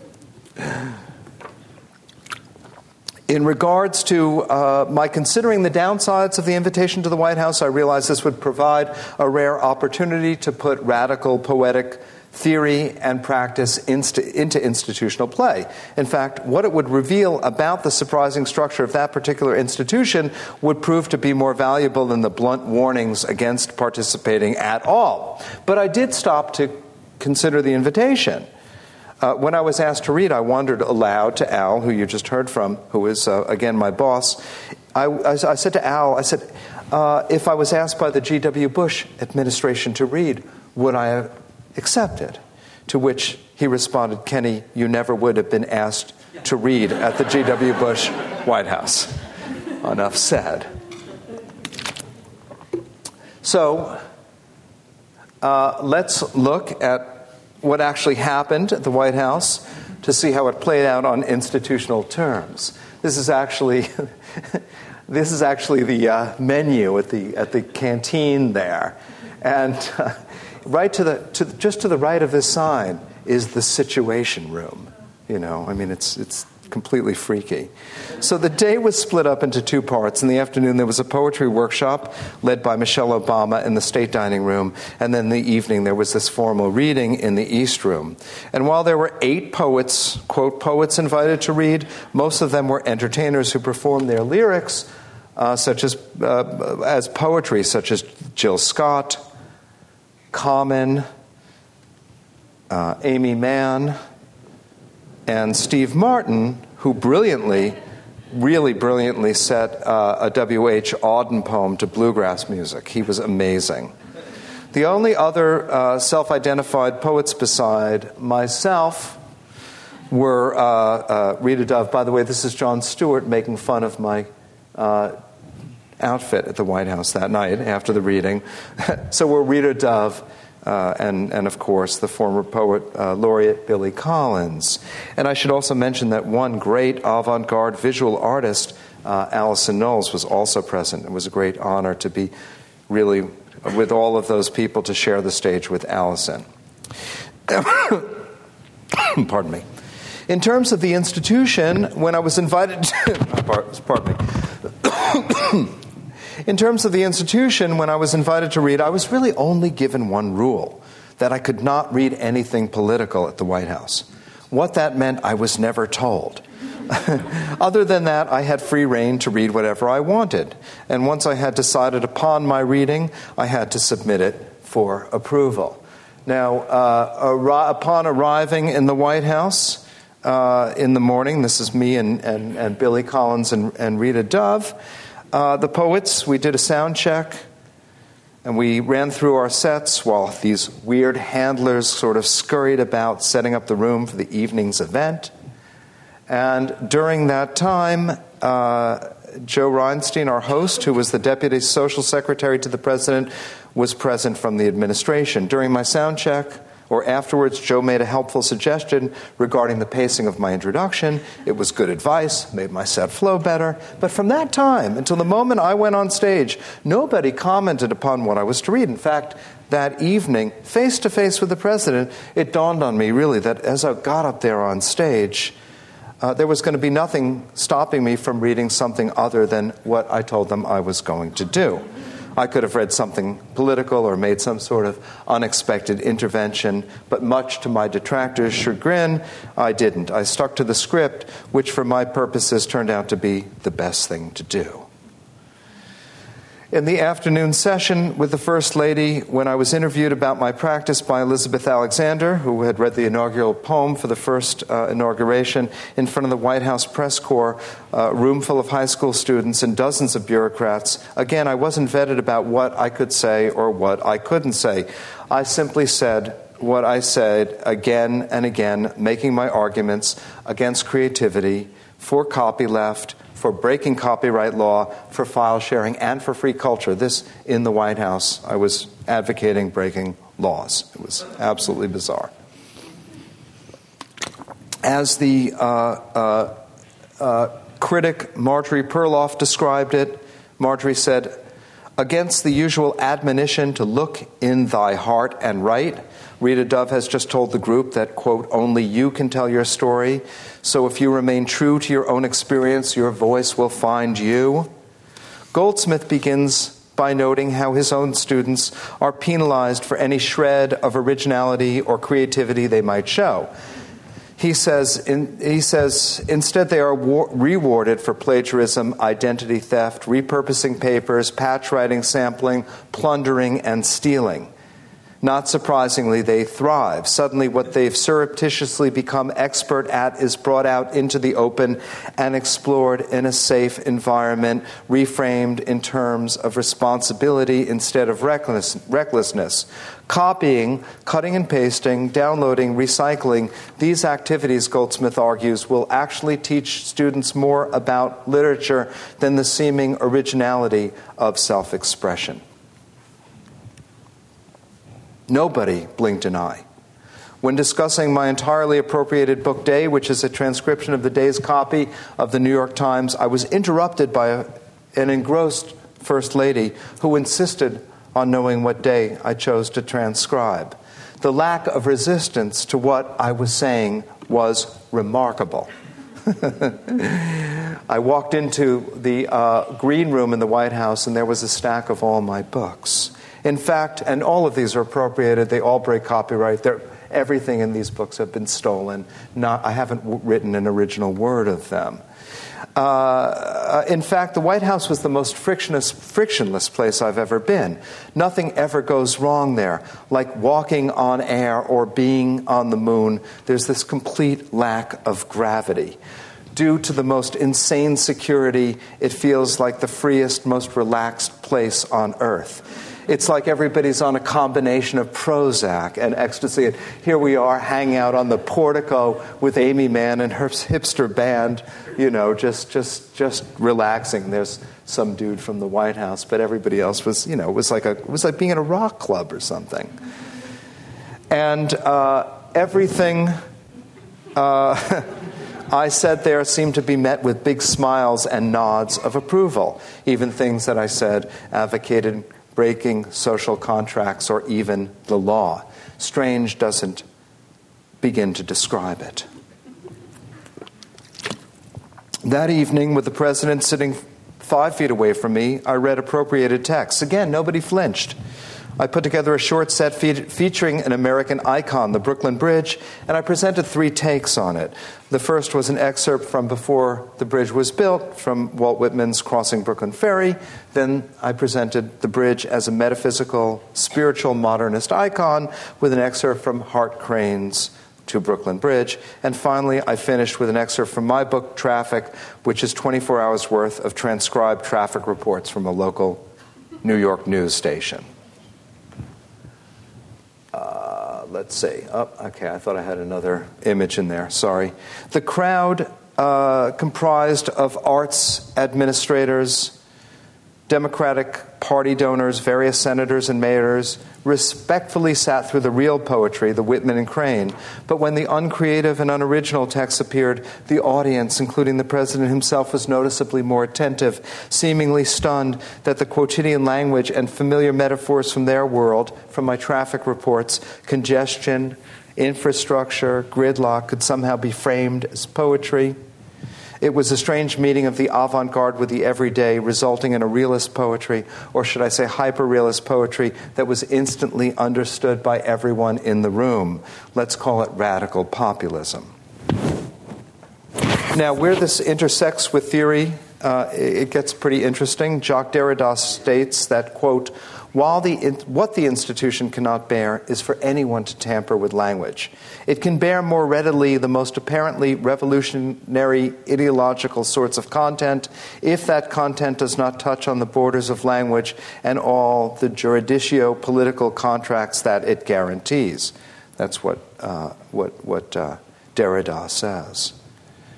In regards to my considering the downsides of the invitation to the White House, I realized this would provide a rare opportunity to put radical poetic theory and practice into institutional play. In fact, what it would reveal about the surprising structure of that particular institution would prove to be more valuable than the blunt warnings against participating at all. But I did stop to consider the invitation. When I was asked to read, I wondered aloud to Al, who you just heard from, who is, again, my boss. I said to Al, if I was asked by the G.W. Bush administration to read, would I have accepted? To which he responded, Kenny, you never would have been asked to read at the G.W. Bush White House. Enough said. So let's look at what actually happened at the White House to see how it played out on institutional terms. This is actually the menu at the canteen there, and just to the right of this sign is the Situation Room. It's completely freaky. So the day was split up into two parts. In the afternoon, there was a poetry workshop led by Michelle Obama in the State Dining Room, and then in the evening, there was this formal reading in the East Room. And while there were 8 poets, quote, poets invited to read, most of them were entertainers who performed their lyrics, such as poetry, such as Jill Scott, Common, Amy Mann, and Steve Martin, who really brilliantly set a W.H. Auden poem to bluegrass music. He was amazing. The only other self-identified poets beside myself were Rita Dove. By the way, this is Jon Stewart making fun of my outfit at the White House that night after the reading. So we're Rita Dove, and of course, the former poet laureate Billy Collins. And I should also mention that one great avant-garde visual artist, Allison Knowles, was also present. It was a great honor to be really with all of those people to share the stage with Allison. Pardon me. In terms of the institution, when I was invited In terms of the institution, when I was invited to read, I was really only given one rule, that I could not read anything political at the White House. What that meant, I was never told. Other than that, I had free rein to read whatever I wanted. And once I had decided upon my reading, I had to submit it for approval. Now, upon arriving in the White House in the morning, this is me and Billy Collins and Rita Dove, the poets, we did a sound check, and we ran through our sets while these weird handlers sort of scurried about setting up the room for the evening's event. And during that time, Joe Reinstein, our host, who was the Deputy Social Secretary to the President, was present from the administration. During my sound check, or afterwards, Joe made a helpful suggestion regarding the pacing of my introduction. It was good advice, made my set flow better. But from that time until the moment I went on stage, nobody commented upon what I was to read. In fact, that evening, face-to-face with the President, it dawned on me, really, that as I got up there on stage, there was going to be nothing stopping me from reading something other than what I told them I was going to do. I could have read something political or made some sort of unexpected intervention, but much to my detractors' chagrin, I didn't. I stuck to the script, which for my purposes turned out to be the best thing to do. In the afternoon session with the First Lady, when I was interviewed about my practice by Elizabeth Alexander, who had read the inaugural poem for the first inauguration in front of the White House press corps, a room full of high school students and dozens of bureaucrats, again, I wasn't vetted about what I could say or what I couldn't say. I simply said what I said again and again, making my arguments against creativity, for copyleft, for breaking copyright law, for file sharing, and for free culture. This, in the White House, I was advocating breaking laws. It was absolutely bizarre. As the critic Marjorie Perloff described it, Marjorie said, "Against the usual admonition to look in thy heart and write, Rita Dove has just told the group that, quote, only you can tell your story. So if you remain true to your own experience, your voice will find you." Goldsmith begins by noting how his own students are penalized for any shred of originality or creativity they might show. He says, instead they are rewarded for plagiarism, identity theft, repurposing papers, patch writing, sampling, plundering, and stealing. Not surprisingly, they thrive. Suddenly, what they've surreptitiously become expert at is brought out into the open and explored in a safe environment, reframed in terms of responsibility instead of recklessness. Copying, cutting and pasting, downloading, recycling, these activities, Goldsmith argues, will actually teach students more about literature than the seeming originality of self-expression. Nobody blinked an eye. When discussing my entirely appropriated book Day, which is a transcription of the day's copy of the New York Times, I was interrupted by an engrossed First Lady who insisted on knowing what day I chose to transcribe. The lack of resistance to what I was saying was remarkable. I walked into the green room in the White House, and there was a stack of all my books. In fact, and all of these are appropriated, they all break copyright. Everything in these books have been stolen. I haven't written an original word of them. In fact, the White House was the most frictionless place I've ever been. Nothing ever goes wrong there. Like walking on air or being on the moon, there's this complete lack of gravity. Due to the most insane security, it feels like the freest, most relaxed place on earth. It's like everybody's on a combination of Prozac and ecstasy. And here we are hanging out on the portico with Amy Mann and her hipster band, just relaxing. There's some dude from the White House, but everybody else was, it was like being in a rock club or something. And everything I said there seemed to be met with big smiles and nods of approval. Even things that I said advocated breaking social contracts or even the law. Strange doesn't begin to describe it. That evening, with the president sitting 5 feet away from me, I read appropriated texts. Again, nobody flinched. I put together a short set featuring an American icon, the Brooklyn Bridge, and I presented 3 takes on it. The first was an excerpt from before the bridge was built, from Walt Whitman's Crossing Brooklyn Ferry. Then I presented the bridge as a metaphysical, spiritual modernist icon with an excerpt from Hart Crane's To Brooklyn Bridge. And finally, I finished with an excerpt from my book, Traffic, which is 24 hours worth of transcribed traffic reports from a local New York news station. Let's see. Okay, I thought I had another image in there. Sorry. The crowd comprised of arts administrators, Democratic Party donors, various senators and mayors, respectfully sat through the real poetry, the Whitman and Crane. But when the uncreative and unoriginal texts appeared, the audience, including the president himself, was noticeably more attentive, seemingly stunned that the quotidian language and familiar metaphors from their world, from my traffic reports, congestion, infrastructure, gridlock, could somehow be framed as poetry. It was a strange meeting of the avant-garde with the everyday, resulting in a realist poetry, or should I say hyper-realist poetry, that was instantly understood by everyone in the room. Let's call it radical populism. Now, where this intersects with theory, it gets pretty interesting. Jacques Derrida states that, quote, what the institution cannot bear is for anyone to tamper with language. It can bear more readily the most apparently revolutionary ideological sorts of content if that content does not touch on the borders of language and all the juridictio political contracts that it guarantees. That's what Derrida says.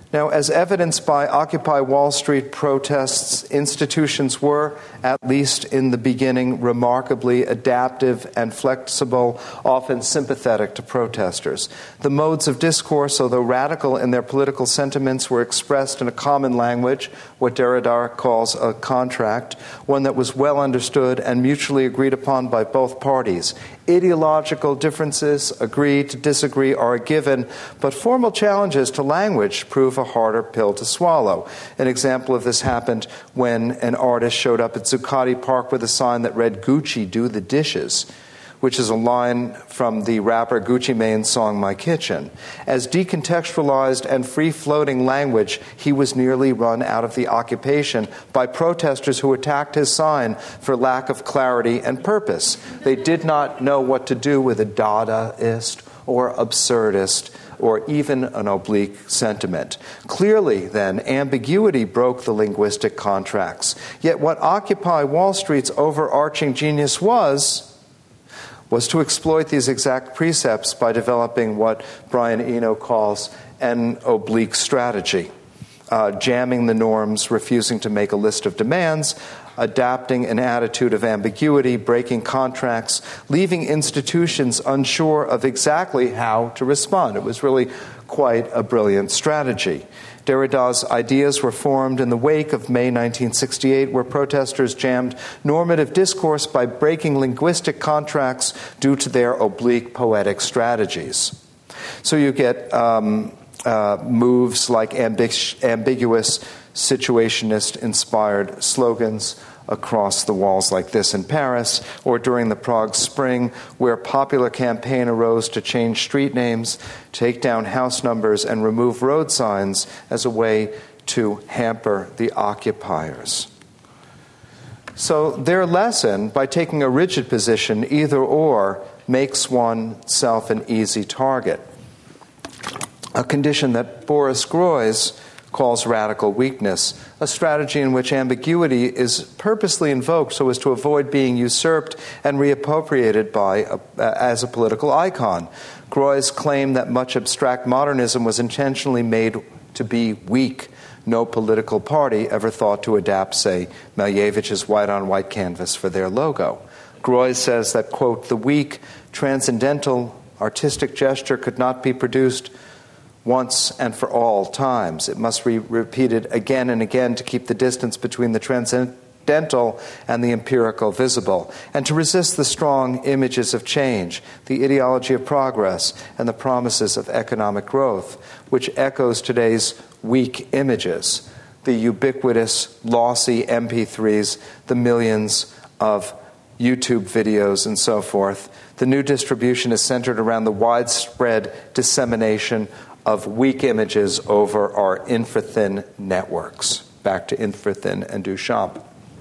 Now, as evidenced by Occupy Wall Street protests, institutions were, at least in the beginning, remarkably adaptive and flexible, often sympathetic to protesters. The modes of discourse, although radical in their political sentiments, were expressed in a common language, what Derrida calls a contract, one that was well understood and mutually agreed upon by both parties. Ideological differences, agree to disagree, are a given, but formal challenges to language prove a harder pill to swallow. An example of this happened when an artist showed up at Zuccotti Park with a sign that read, "Gucci, do the dishes," which is a line from the rapper Gucci Mane's song My Kitchen. As decontextualized and free-floating language, he was nearly run out of the occupation by protesters who attacked his sign for lack of clarity and purpose. They did not know what to do with a Dadaist or absurdist or even an oblique sentiment. Clearly, then, ambiguity broke the linguistic contracts. Yet what Occupy Wall Street's overarching genius was to exploit these exact precepts by developing what Brian Eno calls an oblique strategy, jamming the norms, refusing to make a list of demands, adapting an attitude of ambiguity, breaking contracts, leaving institutions unsure of exactly how to respond. It was really quite a brilliant strategy. Derrida's ideas were formed in the wake of May 1968, where protesters jammed normative discourse by breaking linguistic contracts due to their oblique poetic strategies. So you get moves like ambiguous, situationist-inspired slogans across the walls like this in Paris, or during the Prague Spring, where popular campaign arose to change street names, take down house numbers, and remove road signs as a way to hamper the occupiers. So their lesson, by taking a rigid position, either or, makes oneself an easy target, a condition that Boris Groys calls radical weakness, a strategy in which ambiguity is purposely invoked so as to avoid being usurped and reappropriated as a political icon. Groys claimed that much abstract modernism was intentionally made to be weak. No political party ever thought to adapt, say, Maleyevich's white-on-white canvas for their logo. Groys says that, quote, "the weak, transcendental, artistic gesture could not be produced once and for all times. It must be repeated again and again to keep the distance between the transcendental and the empirical visible, and to resist the strong images of change, the ideology of progress, and the promises of economic growth, which echoes today's weak images, the ubiquitous, lossy MP3s, the millions of YouTube videos, and so forth. The new distribution is centered around the widespread dissemination of weak images over our infrathin networks." Back to infrathin and Duchamp.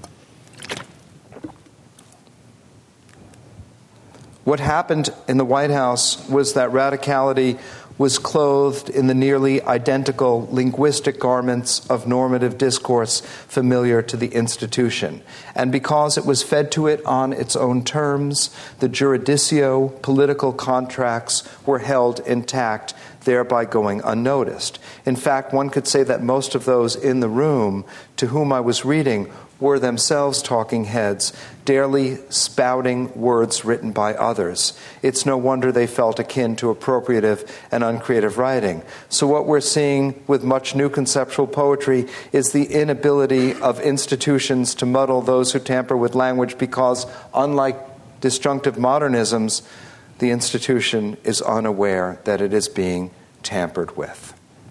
What happened in the White House was that radicality was clothed in the nearly identical linguistic garments of normative discourse familiar to the institution. And because it was fed to it on its own terms, the juridictio political contracts were held intact, thereby going unnoticed. In fact, one could say that most of those in the room to whom I was reading were themselves talking heads, daily spouting words written by others. It's no wonder they felt akin to appropriative and uncreative writing. So what we're seeing with much new conceptual poetry is the inability of institutions to muddle those who tamper with language because, unlike disjunctive modernisms, the institution is unaware that it is being tampered with.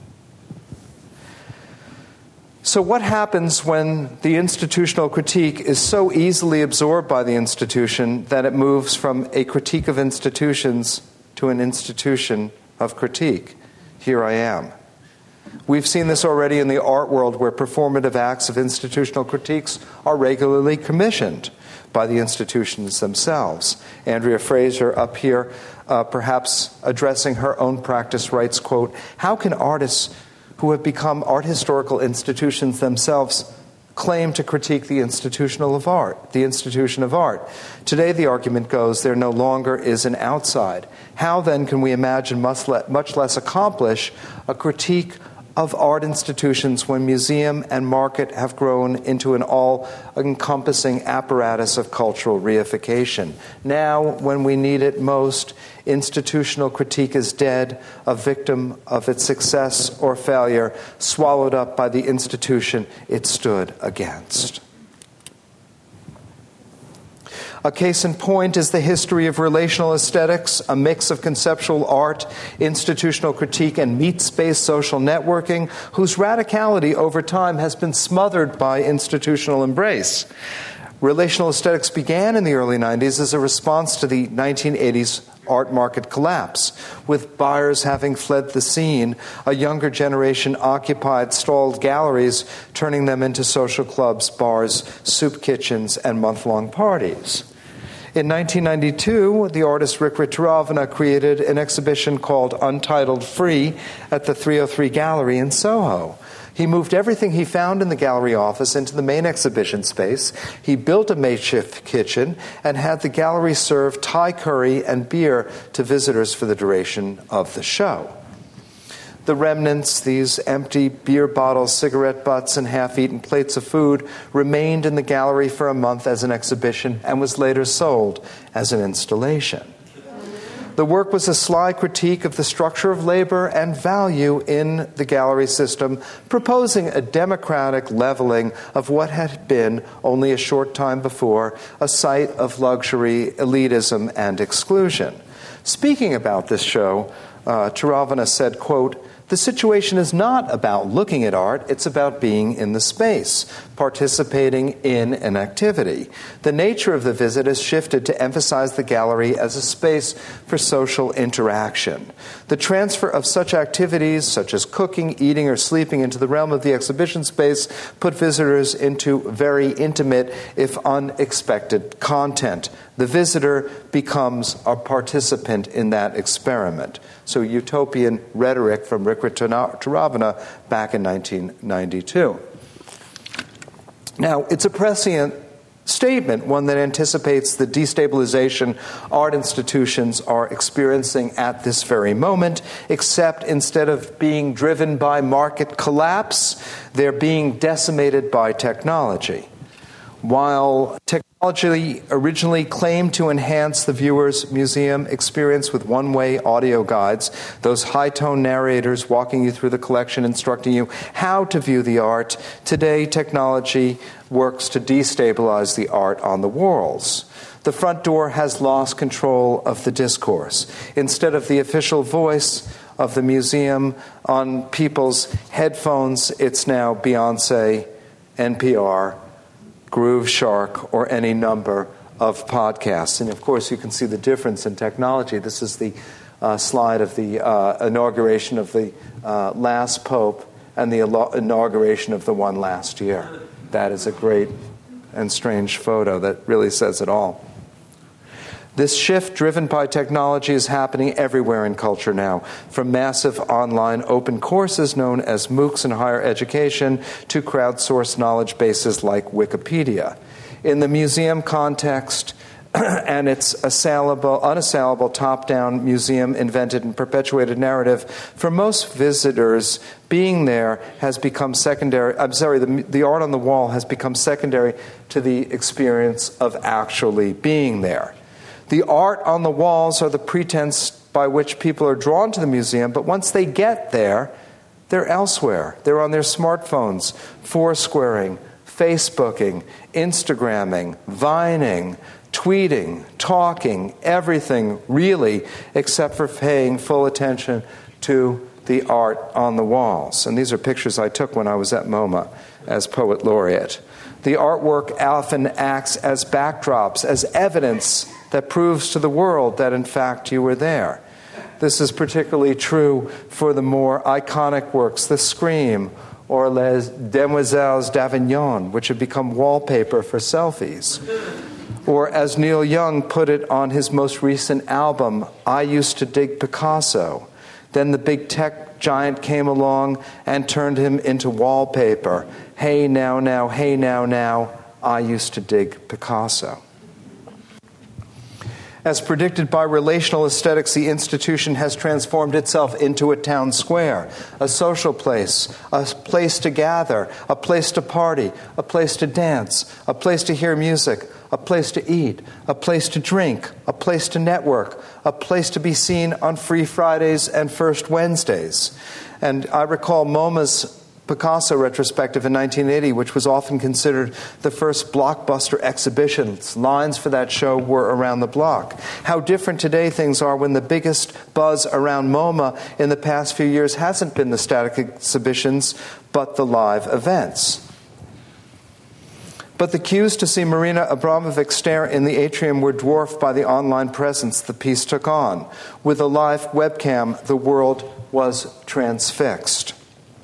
So what happens when the institutional critique is so easily absorbed by the institution that it moves from a critique of institutions to an institution of critique? Here I am. We've seen this already in the art world, where performative acts of institutional critiques are regularly commissioned by the institutions themselves. Andrea Fraser up here, perhaps addressing her own practice, writes, quote, "How can artists who have become art historical institutions themselves claim to critique the institution of art? Today, the argument goes, there no longer is an outside. How then can we imagine, much less accomplish, a critique of art institutions when museum and market have grown into an all-encompassing apparatus of cultural reification. Now, when we need it most, institutional critique is dead, a victim of its success or failure, swallowed up by the institution it stood against. A case in point is the history of relational aesthetics, a mix of conceptual art, institutional critique, and meat-space social networking, whose radicality over time has been smothered by institutional embrace. Relational aesthetics began in the early 90s as a response to the 1980s art market collapse. With buyers having fled the scene, a younger generation occupied stalled galleries, turning them into social clubs, bars, soup kitchens, and month-long parties. In 1992, the artist Rikrit Tiravana created an exhibition called Untitled Free at the 303 Gallery in Soho. He moved everything he found in the gallery office into the main exhibition space. He built a makeshift kitchen and had the gallery serve Thai curry and beer to visitors for the duration of the show. The remnants, these empty beer bottles, cigarette butts, and half-eaten plates of food, remained in the gallery for a month as an exhibition and was later sold as an installation. The work was a sly critique of the structure of labor and value in the gallery system, proposing a democratic leveling of what had been, only a short time before, a site of luxury, elitism, and exclusion. Speaking about this show, Tiravana said, quote, "The situation is not about looking at art, it's about being in the space, participating in an activity. The nature of the visit has shifted to emphasize the gallery as a space for social interaction. The transfer of such activities, such as cooking, eating, or sleeping, into the realm of the exhibition space put visitors into very intimate, if unexpected, content. The visitor becomes a participant in that experiment." So utopian rhetoric from Rikrit Tiravana back in 1992. Now, it's a prescient statement, one that anticipates the destabilization art institutions are experiencing at this very moment, except instead of being driven by market collapse, they're being decimated by technology. While technology originally claimed to enhance the viewer's museum experience with one-way audio guides, those high-tone narrators walking you through the collection, instructing you how to view the art, today technology works to destabilize the art on the walls. The front door has lost control of the discourse. Instead of the official voice of the museum on people's headphones, it's now Beyonce, NPR, Groove Shark, or any number of podcasts. And of course, you can see the difference in technology. This is the slide of the inauguration of the last Pope and the inauguration of the one last year. That is a great and strange photo that really says it all. This shift driven by technology is happening everywhere in culture now, from massive online open courses known as MOOCs in higher education to crowdsourced knowledge bases like Wikipedia. In the museum context, and its unassailable top-down museum-invented and perpetuated narrative, for most visitors, being there has become secondary. The art on the wall has become secondary to the experience of actually being there. The art on the walls are the pretense by which people are drawn to the museum, but once they get there, they're elsewhere. They're on their smartphones, Foursquaring, Facebooking, Instagramming, Vining, tweeting, talking, everything really, except for paying full attention to the art on the walls. And these are pictures I took when I was at MoMA as Poet Laureate. The artwork often acts as backdrops, as evidence that proves to the world that, in fact, you were there. This is particularly true for the more iconic works, The Scream or Les Demoiselles d'Avignon, which have become wallpaper for selfies. Or, as Neil Young put it on his most recent album, I Used to Dig Picasso. Then the big tech giant came along and turned him into wallpaper. Hey now, now, hey now, now, I used to dig Picasso. As predicted by Relational Aesthetics, the institution has transformed itself into a town square, a social place, a place to gather, a place to party, a place to dance, a place to hear music, a place to eat, a place to drink, a place to network, a place to be seen on Free Fridays and First Wednesdays. And I recall MoMA's Picasso retrospective in 1980, which was often considered the first blockbuster exhibition. Lines for that show were around the block. How different today things are when the biggest buzz around MoMA in the past few years hasn't been the static exhibitions, but the live events. But the cues to see Marina Abramovic stare in the atrium were dwarfed by the online presence the piece took on. With a live webcam, the world was transfixed.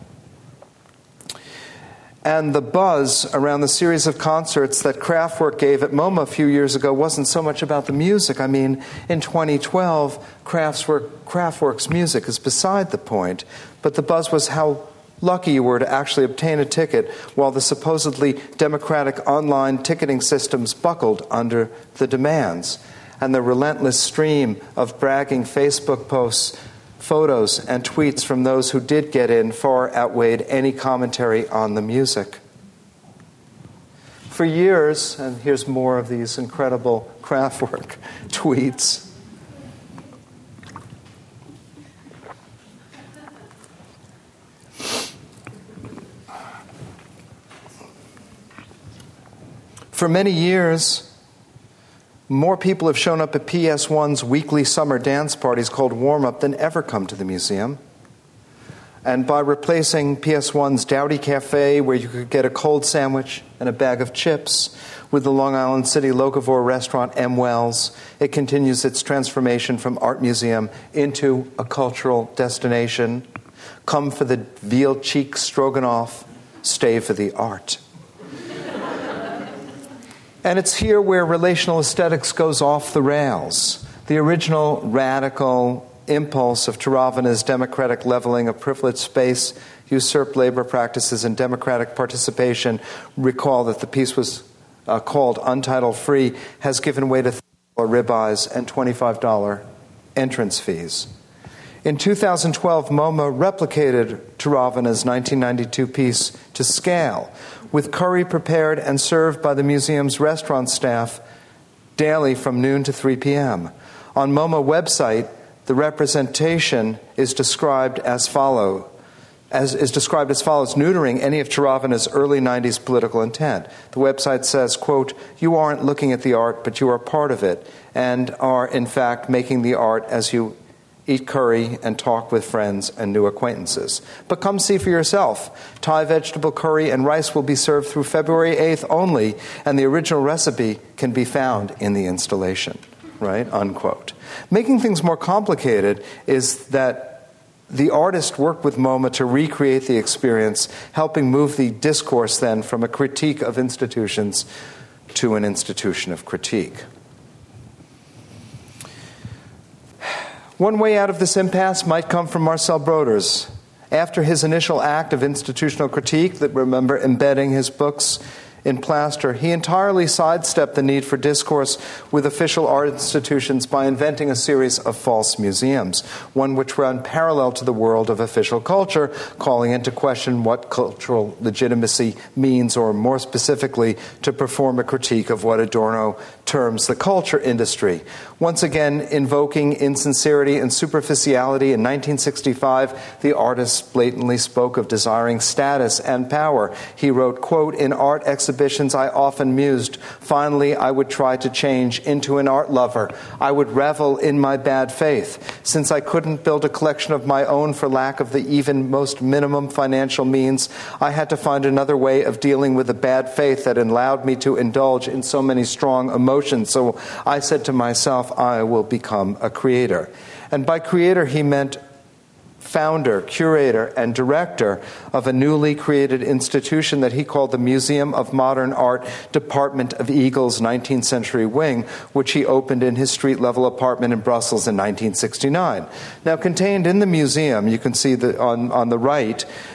And the buzz around the series of concerts that Kraftwerk gave at MoMA a few years ago wasn't so much about the music. I mean, in 2012, Kraftwerk's music is beside the point, but the buzz was how lucky you were to actually obtain a ticket while the supposedly democratic online ticketing systems buckled under the demands. And the relentless stream of bragging Facebook posts, photos, and tweets from those who did get in far outweighed any commentary on the music. For years, and here's more of these incredible Kraftwerk tweets. For many years, more people have shown up at PS1's weekly summer dance parties called Warm Up than ever come to the museum. And by replacing PS1's Dowdy Cafe, where you could get a cold sandwich and a bag of chips, with the Long Island City locavore restaurant M. Wells, it continues its transformation from art museum into a cultural destination. Come for the veal cheek stroganoff, stay for the art. And it's here where relational aesthetics goes off the rails. The original radical impulse of Taravana's democratic leveling of privileged space, usurped labor practices, and democratic participation, recall that the piece was called Untitled Free, has given way to $30 ribeyes and $25 entrance fees. In 2012, MoMA replicated Taravana's 1992 piece to scale, with curry prepared and served by the museum's restaurant staff daily from noon to 3 p.m. On MoMA website, the representation is described as follows, neutering any of Taravana's early 90s political intent. The website says, quote, "You aren't looking at the art, but you are part of it, and are, in fact, making the art as you eat curry and talk with friends and new acquaintances. But come see for yourself. Thai vegetable curry and rice will be served through February 8th only, and the original recipe can be found in the installation." Right? Unquote. Making things more complicated is that the artist worked with MoMA to recreate the experience, helping move the discourse then from a critique of institutions to an institution of critique. One way out of this impasse might come from Marcel Broders. After his initial act of institutional critique, that remember embedding his books in plaster, he entirely sidestepped the need for discourse with official art institutions by inventing a series of false museums, one which ran parallel to the world of official culture, calling into question what cultural legitimacy means, or more specifically, to perform a critique of what Adorno terms the culture industry. Once again, invoking insincerity and superficiality, in 1965, the artist blatantly spoke of desiring status and power. He wrote, quote, "In art exhibitions, I often mused. Finally, I would try to change into an art lover. I would revel in my bad faith. Since I couldn't build a collection of my own for lack of the even most minimum financial means, I had to find another way of dealing with the bad faith that allowed me to indulge in so many strong emotions. So I said to myself, I will become a creator." And by creator, he meant founder, curator, and director of a newly created institution that he called the Museum of Modern Art, Department of Eagle's 19th Century Wing, which he opened in his street-level apartment in Brussels in 1969. Now, contained in the museum, you can see on the right,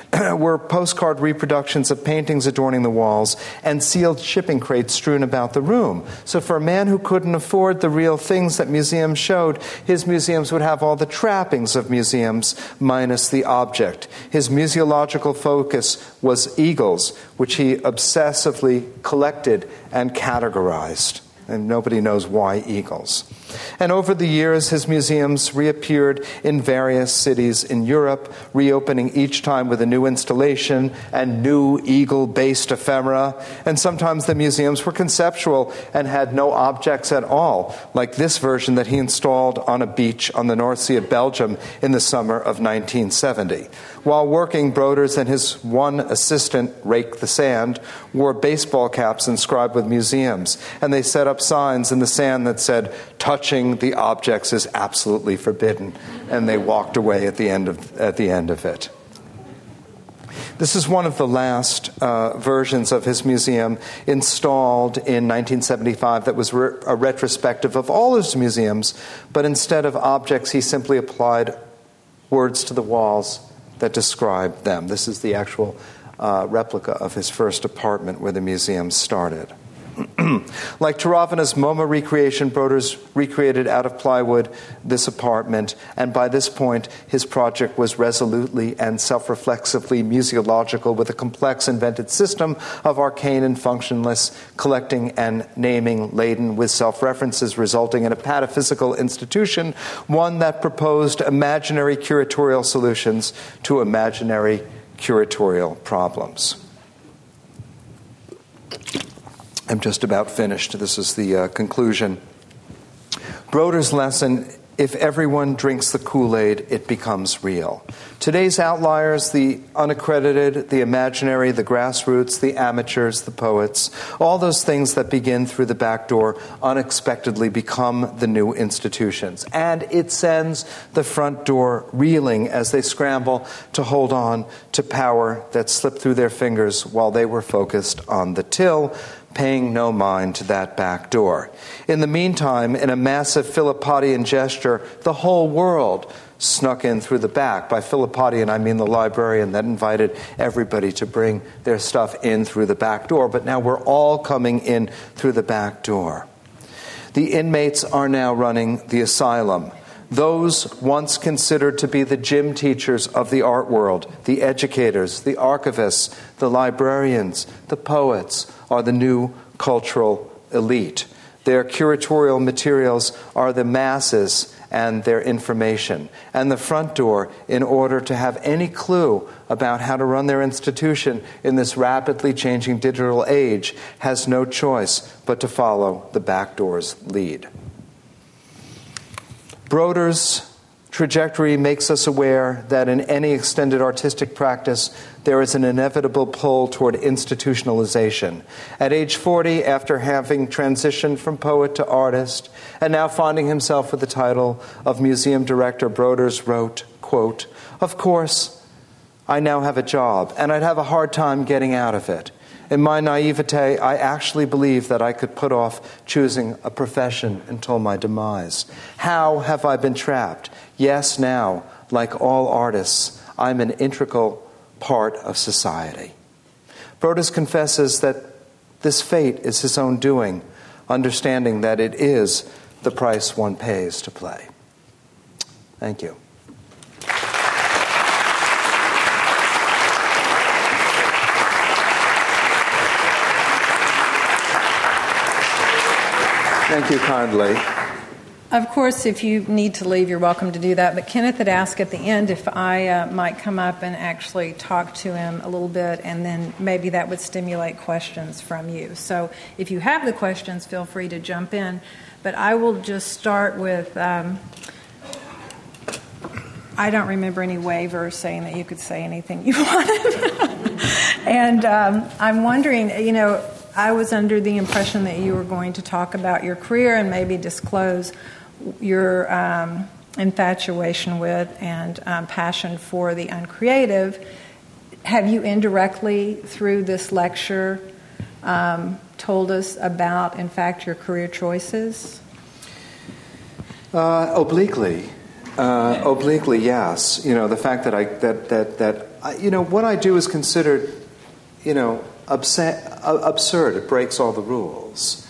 were postcard reproductions of paintings adorning the walls and sealed shipping crates strewn about the room. So for a man who couldn't afford the real things that museums showed, his museums would have all the trappings of museums minus the object. His museological focus was eagles, which he obsessively collected and categorized. And nobody knows why eagles. And over the years, his museums reappeared in various cities in Europe, reopening each time with a new installation and new eagle-based ephemera. And sometimes the museums were conceptual and had no objects at all, like this version that he installed on a beach on the North Sea of Belgium in the summer of 1970. While working, Broders and his one assistant, Rake the Sand, wore baseball caps inscribed with museums, and they set up signs in the sand that said, "Touching the objects is absolutely forbidden," and they walked away at the end of it. This is one of the last versions of his museum installed in 1975 that was a retrospective of all his museums, but instead of objects, he simply applied words to the walls that describe them. This is the actual replica of his first apartment where the museum started. Like Taravana's MoMA recreation, Broders recreated out of plywood this apartment, and by this point his project was resolutely and self-reflexively museological, with a complex invented system of arcane and functionless collecting and naming laden with self-references, resulting in a pataphysical institution, one that proposed imaginary curatorial solutions to imaginary curatorial problems. I'm just about finished. This is the conclusion. Broders' lesson: if everyone drinks the Kool-Aid, it becomes real. Today's outliers, the unaccredited, the imaginary, the grassroots, the amateurs, the poets, all those things that begin through the back door unexpectedly become the new institutions. And it sends the front door reeling as they scramble to hold on to power that slipped through their fingers while they were focused on the till, paying no mind to that back door. In the meantime, in a massive Philippottian gesture, the whole world snuck in through the back. By Philippottian, I mean the librarian that invited everybody to bring their stuff in through the back door. But now we're all coming in through the back door. The inmates are now running the asylum. Those once considered to be the gym teachers of the art world, the educators, the archivists, the librarians, the poets, are the new cultural elite. Their curatorial materials are the masses and their information. And the front door, in order to have any clue about how to run their institution in this rapidly changing digital age, has no choice but to follow the back door's lead. Broders' trajectory makes us aware that in any extended artistic practice, there is an inevitable pull toward institutionalization. At age 40, after having transitioned from poet to artist, and now finding himself with the title of museum director, Broders wrote, quote, "Of course, I now have a job, and I'd have a hard time getting out of it. In my naivete, I actually believed that I could put off choosing a profession until my demise. How have I been trapped? Yes, now, like all artists, I'm an integral part of society." Broders confesses that this fate is his own doing, understanding that it is the price one pays to play. Thank you. Thank you kindly. Of course, if you need to leave, you're welcome to do that. But Kenneth had asked at the end if I might come up and actually talk to him a little bit, and then maybe that would stimulate questions from you. So if you have the questions, feel free to jump in. But I will just start with, I don't remember any waiver saying that you could say anything you wanted. And I'm wondering, I was under the impression that you were going to talk about your career and maybe disclose your infatuation with and passion for the uncreative. Have you indirectly, through this lecture, told us about, in fact, your career choices? Obliquely. Obliquely, yes. The fact that what I do is considered, absurd. It breaks all the rules.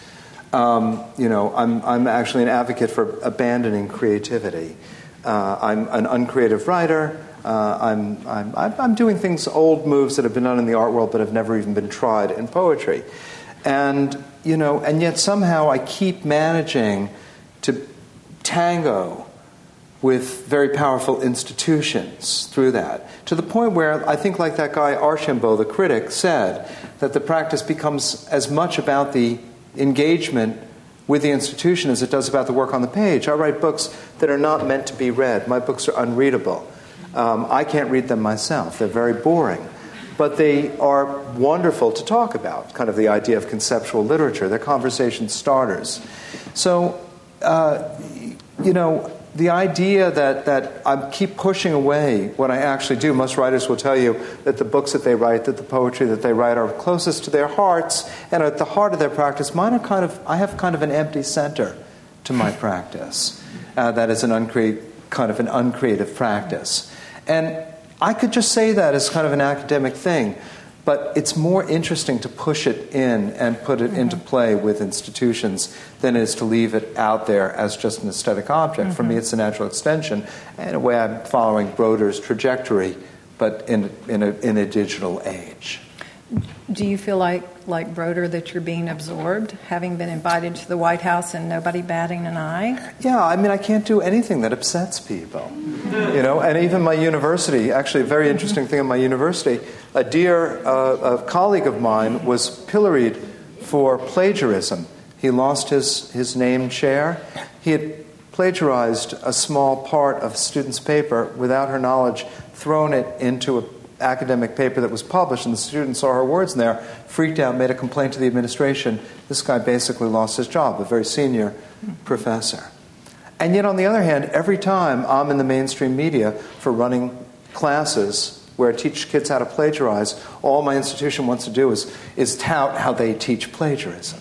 I'm actually an advocate for abandoning creativity. I'm an uncreative writer. I'm doing things, old moves that have been done in the art world but have never even been tried in poetry. And yet somehow I keep managing to tango with very powerful institutions through that, to the point where I think, like that guy Archambault, the critic, said, that the practice becomes as much about the engagement with the institution as it does about the work on the page. I write books that are not meant to be read. My books are unreadable. I can't read them myself. They're very boring. But they are wonderful to talk about, kind of the idea of conceptual literature. They're conversation starters. So, the idea that I keep pushing away what I actually do, most writers will tell you that the books that they write, that the poetry that they write are closest to their hearts and are at the heart of their practice. Mine are I have kind of an empty center to my practice. That is an uncreative practice. And I could just say that as kind of an academic thing, but it's more interesting to push it in and put it into play with institutions than it is to leave it out there as just an aesthetic object. For me, it's a natural extension. In a way, I'm following Broder's trajectory, but in a digital age. Do you feel like Broder, that you're being absorbed, having been invited to the White House and nobody batting an eye? Yeah, I can't do anything that upsets people. And even my university, actually a very interesting thing in my university, a dear colleague of mine was pilloried for plagiarism. He lost his named chair. He had plagiarized a small part of a student's paper without her knowledge, thrown it into an academic paper that was published, and the student saw her words in there, freaked out, made a complaint to the administration. This guy basically lost his job, a very senior professor. And yet, on the other hand, every time I'm in the mainstream media for running classes where I teach kids how to plagiarize, all my institution wants to do is tout how they teach plagiarism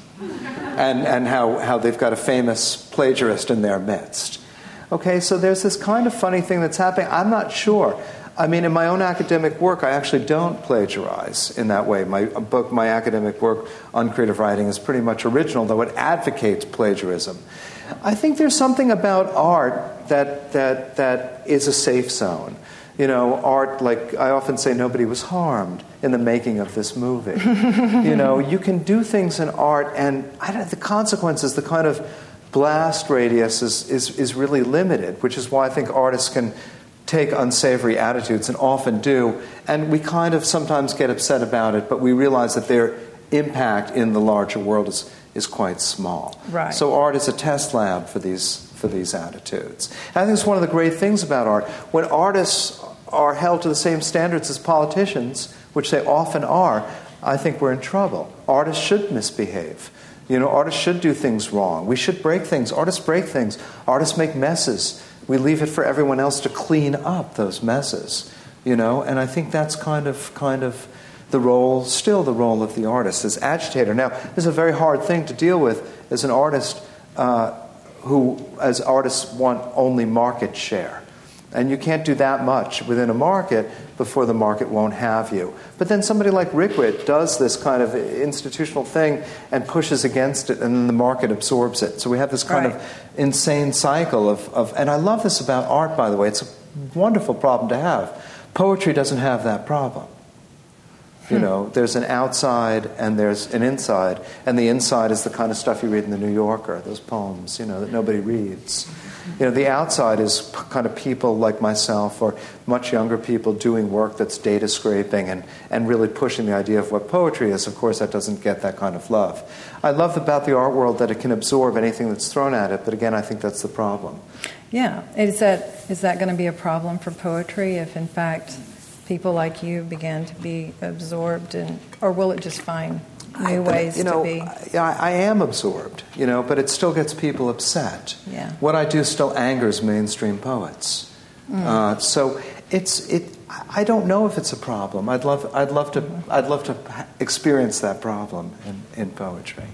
and how they've got a famous plagiarist in their midst. Okay, so there's this kind of funny thing that's happening. I'm not sure. In my own academic work, I actually don't plagiarize in that way. My academic work on creative writing is pretty much original, though it advocates plagiarism. I think there's something about art that is a safe zone. Art, like I often say, nobody was harmed in the making of this movie. You can do things in art, and the consequences, the kind of blast radius is really limited, which is why I think artists can take unsavory attitudes, and often do, and we kind of sometimes get upset about it, but we realize that their impact in the larger world is quite small. Right. So art is a test lab for these attitudes. And I think it's one of the great things about art. When artists are held to the same standards as politicians, which they often are, I think we're in trouble. Artists should misbehave. Artists should do things wrong. We should break things. Artists break things. Artists make messes. We leave it for everyone else to clean up those messes, and I think that's kind of the role of the artist as agitator. Now, this is a very hard thing to deal with as an artist as artists want only market share. And you can't do that much within a market before the market won't have you. But then somebody like Rickwit does this kind of institutional thing and pushes against it, and then the market absorbs it. So we have this kind of insane cycle of and I love this about art, by the way. It's a wonderful problem to have. Poetry doesn't have that problem. There's an outside and there's an inside, and the inside is the kind of stuff you read in the New Yorker, those poems, that nobody reads. The outside is kind of people like myself or much younger people doing work that's data scraping and really pushing the idea of what poetry is. Of course, that doesn't get that kind of love. I love about the art world that it can absorb anything that's thrown at it, but again, I think that's the problem. Yeah. Is that going to be a problem for poetry if, in fact, people like you began to be absorbed, or will it just find new ways to be? I am absorbed, but it still gets people upset. Yeah. What I do still angers mainstream poets. So I don't know if it's a problem. I'd love to experience that problem in poetry.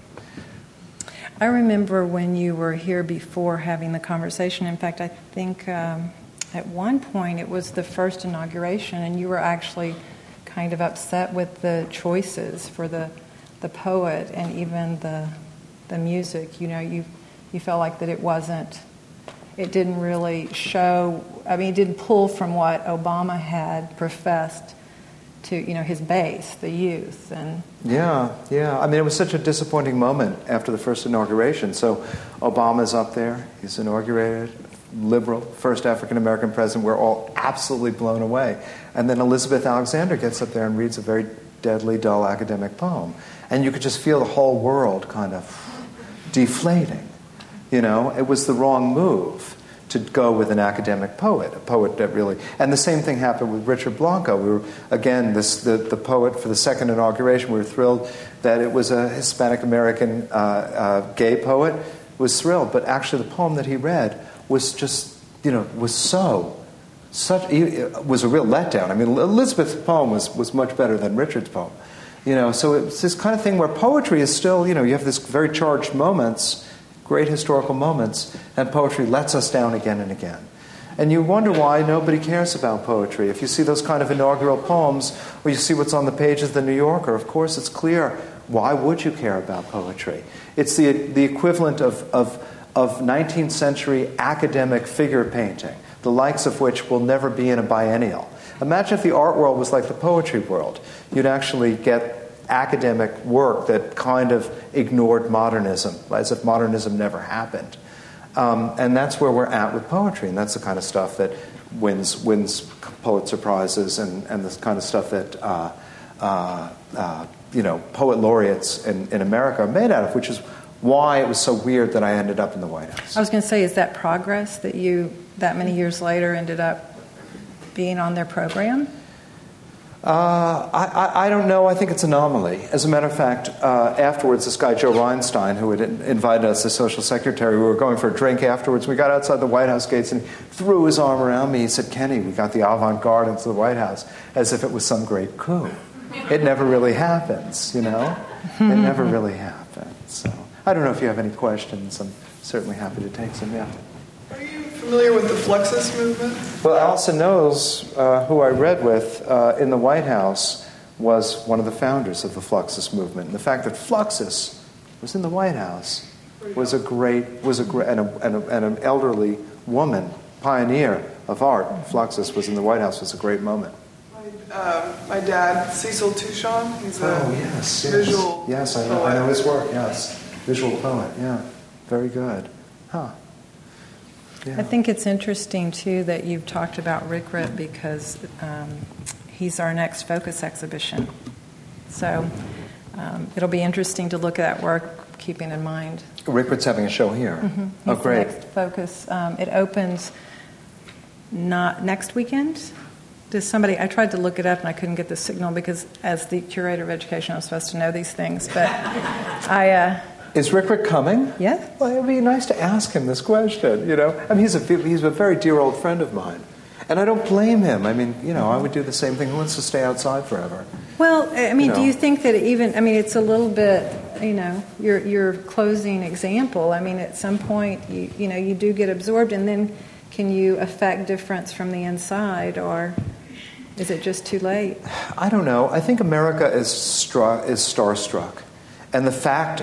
I remember when you were here before having the conversation. In fact, I think at one point it was the first inauguration, and you were actually kind of upset with the choices for the poet and even the music. You felt like that it didn't really show, it didn't pull from what Obama had professed to, his base, the youth. And Yeah. It was such a disappointing moment after the first inauguration. So Obama's up there, he's inaugurated, liberal, first African-American president. We're all absolutely blown away. And then Elizabeth Alexander gets up there and reads a very deadly, dull academic poem. And you could just feel the whole world kind of deflating. It was the wrong move to go with an academic poet, a poet that really... And the same thing happened with Richard Blanco. We were, again, the poet for the second inauguration, we were thrilled that it was a Hispanic-American gay poet, was thrilled. But actually the poem that he read was just, was it was a real letdown. Elizabeth's poem was much better than Richard's poem. So it's this kind of thing where poetry is still, you have this very charged moments, great historical moments, and poetry lets us down again and again. And you wonder why nobody cares about poetry. If you see those kind of inaugural poems, or you see what's on the pages of the New Yorker, of course it's clear, why would you care about poetry? It's the equivalent of 19th century academic figure painting, the likes of which will never be in a biennial. Imagine if the art world was like the poetry world. You'd actually get academic work that kind of ignored modernism, as if modernism never happened. And that's where we're at with poetry, and that's the kind of stuff that wins Pulitzer Prizes and the kind of stuff that poet laureates in America are made out of, which is why it was so weird that I ended up in the White House. I was going to say, is that progress that you, that many years later, ended up being on their program? I don't know. I think it's an anomaly. As a matter of fact, afterwards, this guy, Joe Reinstein, who had invited us as social secretary, we were going for a drink afterwards. We got outside the White House gates and he threw his arm around me. He said, "Kenny, we got the avant-garde into the White House," as if it was some great coup. It never really happens, It never really happens. So I don't know if you have any questions. I'm certainly happy to take some, yeah. Are you familiar with the Fluxus movement? Well, Allison knows who I read with in the White House was one of the founders of the Fluxus movement. And the fact that Fluxus was in the White House was an elderly woman, pioneer of art. Fluxus was in the White House was a great moment. My dad, Cecil Touchon, he's visual Yes, I poet. know his work, yes. Visual poet, yeah. Very good. Huh. Yeah. I think it's interesting, too, that you've talked about Rick Ritt because he's our next Focus exhibition. So it'll be interesting to look at that work, keeping in mind. Rick Ritt's having a show here. Mm-hmm. Oh, great. Next Focus. It opens not next weekend. I tried to look it up and I couldn't get the signal because as the curator of education, I'm supposed to know these things. But Is Rick Ritt coming? Yeah. Well, it would be nice to ask him this question, he's a very dear old friend of mine. And I don't blame him. I would do the same thing. Who wants to stay outside forever? Well, do you think that it's a little bit, your closing example. At some point, you do get absorbed, and then can you affect difference from the inside, or is it just too late? I don't know. I think America is starstruck. And the fact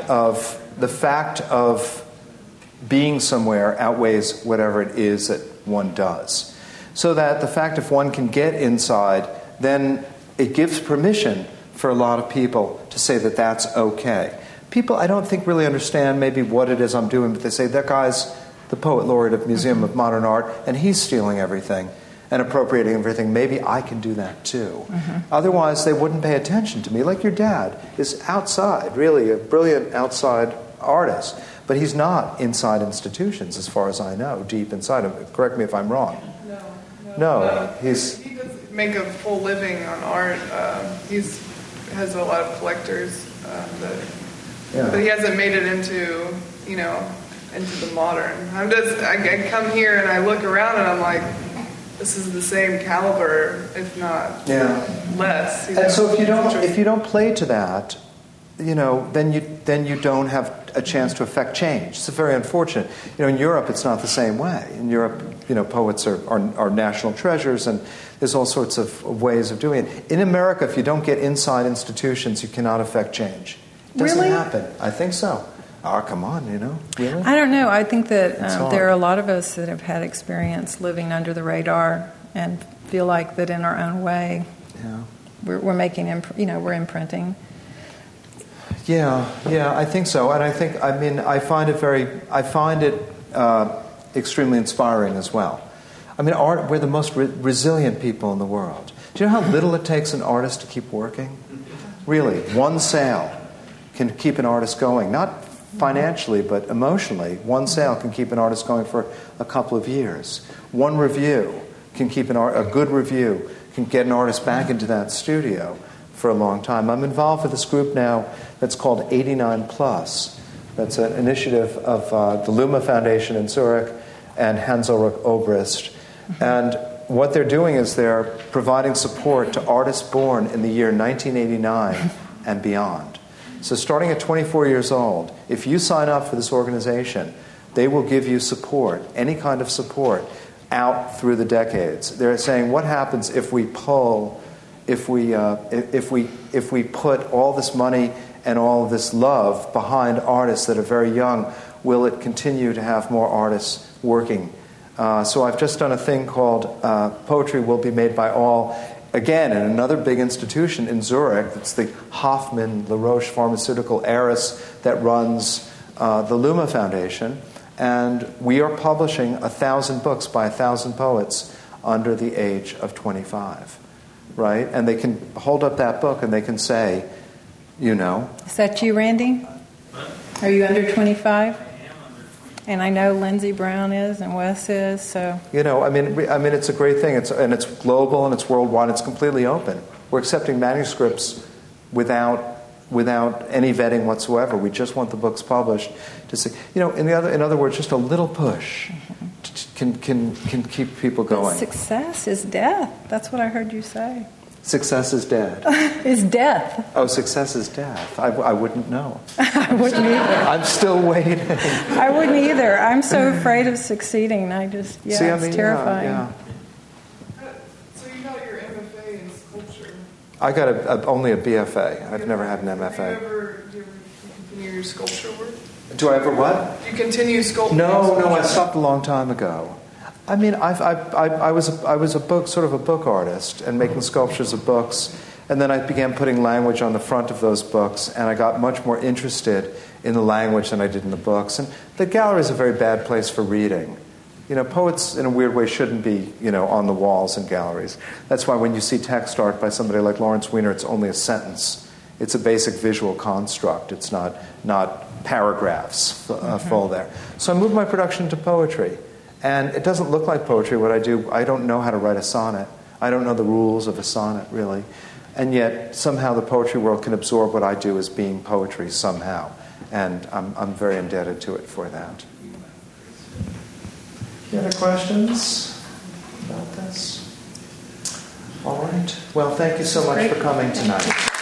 of being somewhere outweighs whatever it is that one does. So that the fact if one can get inside, then it gives permission for a lot of people to say that that's okay. People, I don't think, really understand maybe what it is I'm doing, but they say, that guy's the poet laureate of Museum of Modern Art, and he's stealing everything and appropriating everything. Maybe I can do that too. Mm-hmm. Otherwise, they wouldn't pay attention to me. Like your dad is outside, really a brilliant outside artist, but he's not inside institutions, as far as I know, deep inside him. Correct me if I'm wrong. No, he does make a full living on art. He has a lot of collectors, but he hasn't made it into the modern. I come here and I look around and I'm like, this is the same caliber, if not less. And so if you don't play to that, then you don't have a chance to affect change. It's very unfortunate. In Europe, it's not the same way. In Europe, poets are national treasures, and there's all sorts of ways of doing it. In America, if you don't get inside institutions, you cannot affect change. It doesn't happen. I think so. Oh, come on, really? I don't know. I think that there are a lot of us that have had experience living under the radar and feel like that in our own way, we're making, we're imprinting. Yeah, I think so, and I find it extremely inspiring as well. Art, we're the most resilient people in the world. Do you know how little it takes an artist to keep working? Really, one sale can keep an artist going, not financially, but emotionally. One sale can keep an artist going for a couple of years. One review can keep a good review can get an artist back into that studio for a long time. I'm involved with this group now that's called 89 Plus. That's an initiative of the Luma Foundation in Zurich and Hans-Ulrich Obrist. And what they're doing is they're providing support to artists born in the year 1989 and beyond. So starting at 24 years old, if you sign up for this organization, they will give you support, any kind of support, out through the decades. They're saying, what happens if we put all this money and all of this love behind artists that are very young? Will it continue to have more artists working? So I've just done a thing called Poetry Will Be Made by All. Again, in another big institution in Zurich, it's the Hoffmann La Roche pharmaceutical heiress that runs the Luma Foundation. And we are publishing 1,000 books by 1,000 poets under the age of 25. Right? And they can hold up that book and they can say, Is that you, Randy? Are you under 25? And I know Lindsey Brown is, and Wes is. So it's a great thing. It's global and it's worldwide. It's completely open. We're accepting manuscripts without any vetting whatsoever. We just want the books published to see. In other words, just a little push can keep people going. But success is death. That's what I heard you say. Success is dead. Is death. Oh, success is death. I wouldn't know. I wouldn't either. I'm still waiting. I wouldn't either. I'm so afraid of succeeding. It's terrifying. Yeah. So you got your MFA in sculpture. I got only a BFA. I've never had an MFA. Do you ever continue your sculpture work? Do I ever what? Do you continue sculpting? No, I stopped a long time ago. I was a book artist and making sculptures of books, and then I began putting language on the front of those books, and I got much more interested in the language than I did in the books. And the gallery is a very bad place for reading. Poets in a weird way shouldn't be, on the walls in galleries. That's why when you see text art by somebody like Lawrence Weiner, it's only a sentence. It's a basic visual construct. It's not paragraphs full there. So I moved my production to poetry. And it doesn't look like poetry, what I do. I don't know how to write a sonnet. I don't know the rules of a sonnet, really. And yet, somehow the poetry world can absorb what I do as being poetry somehow. And I'm very indebted to it for that. Any other questions about this? All right. Well, thank you so much for coming tonight.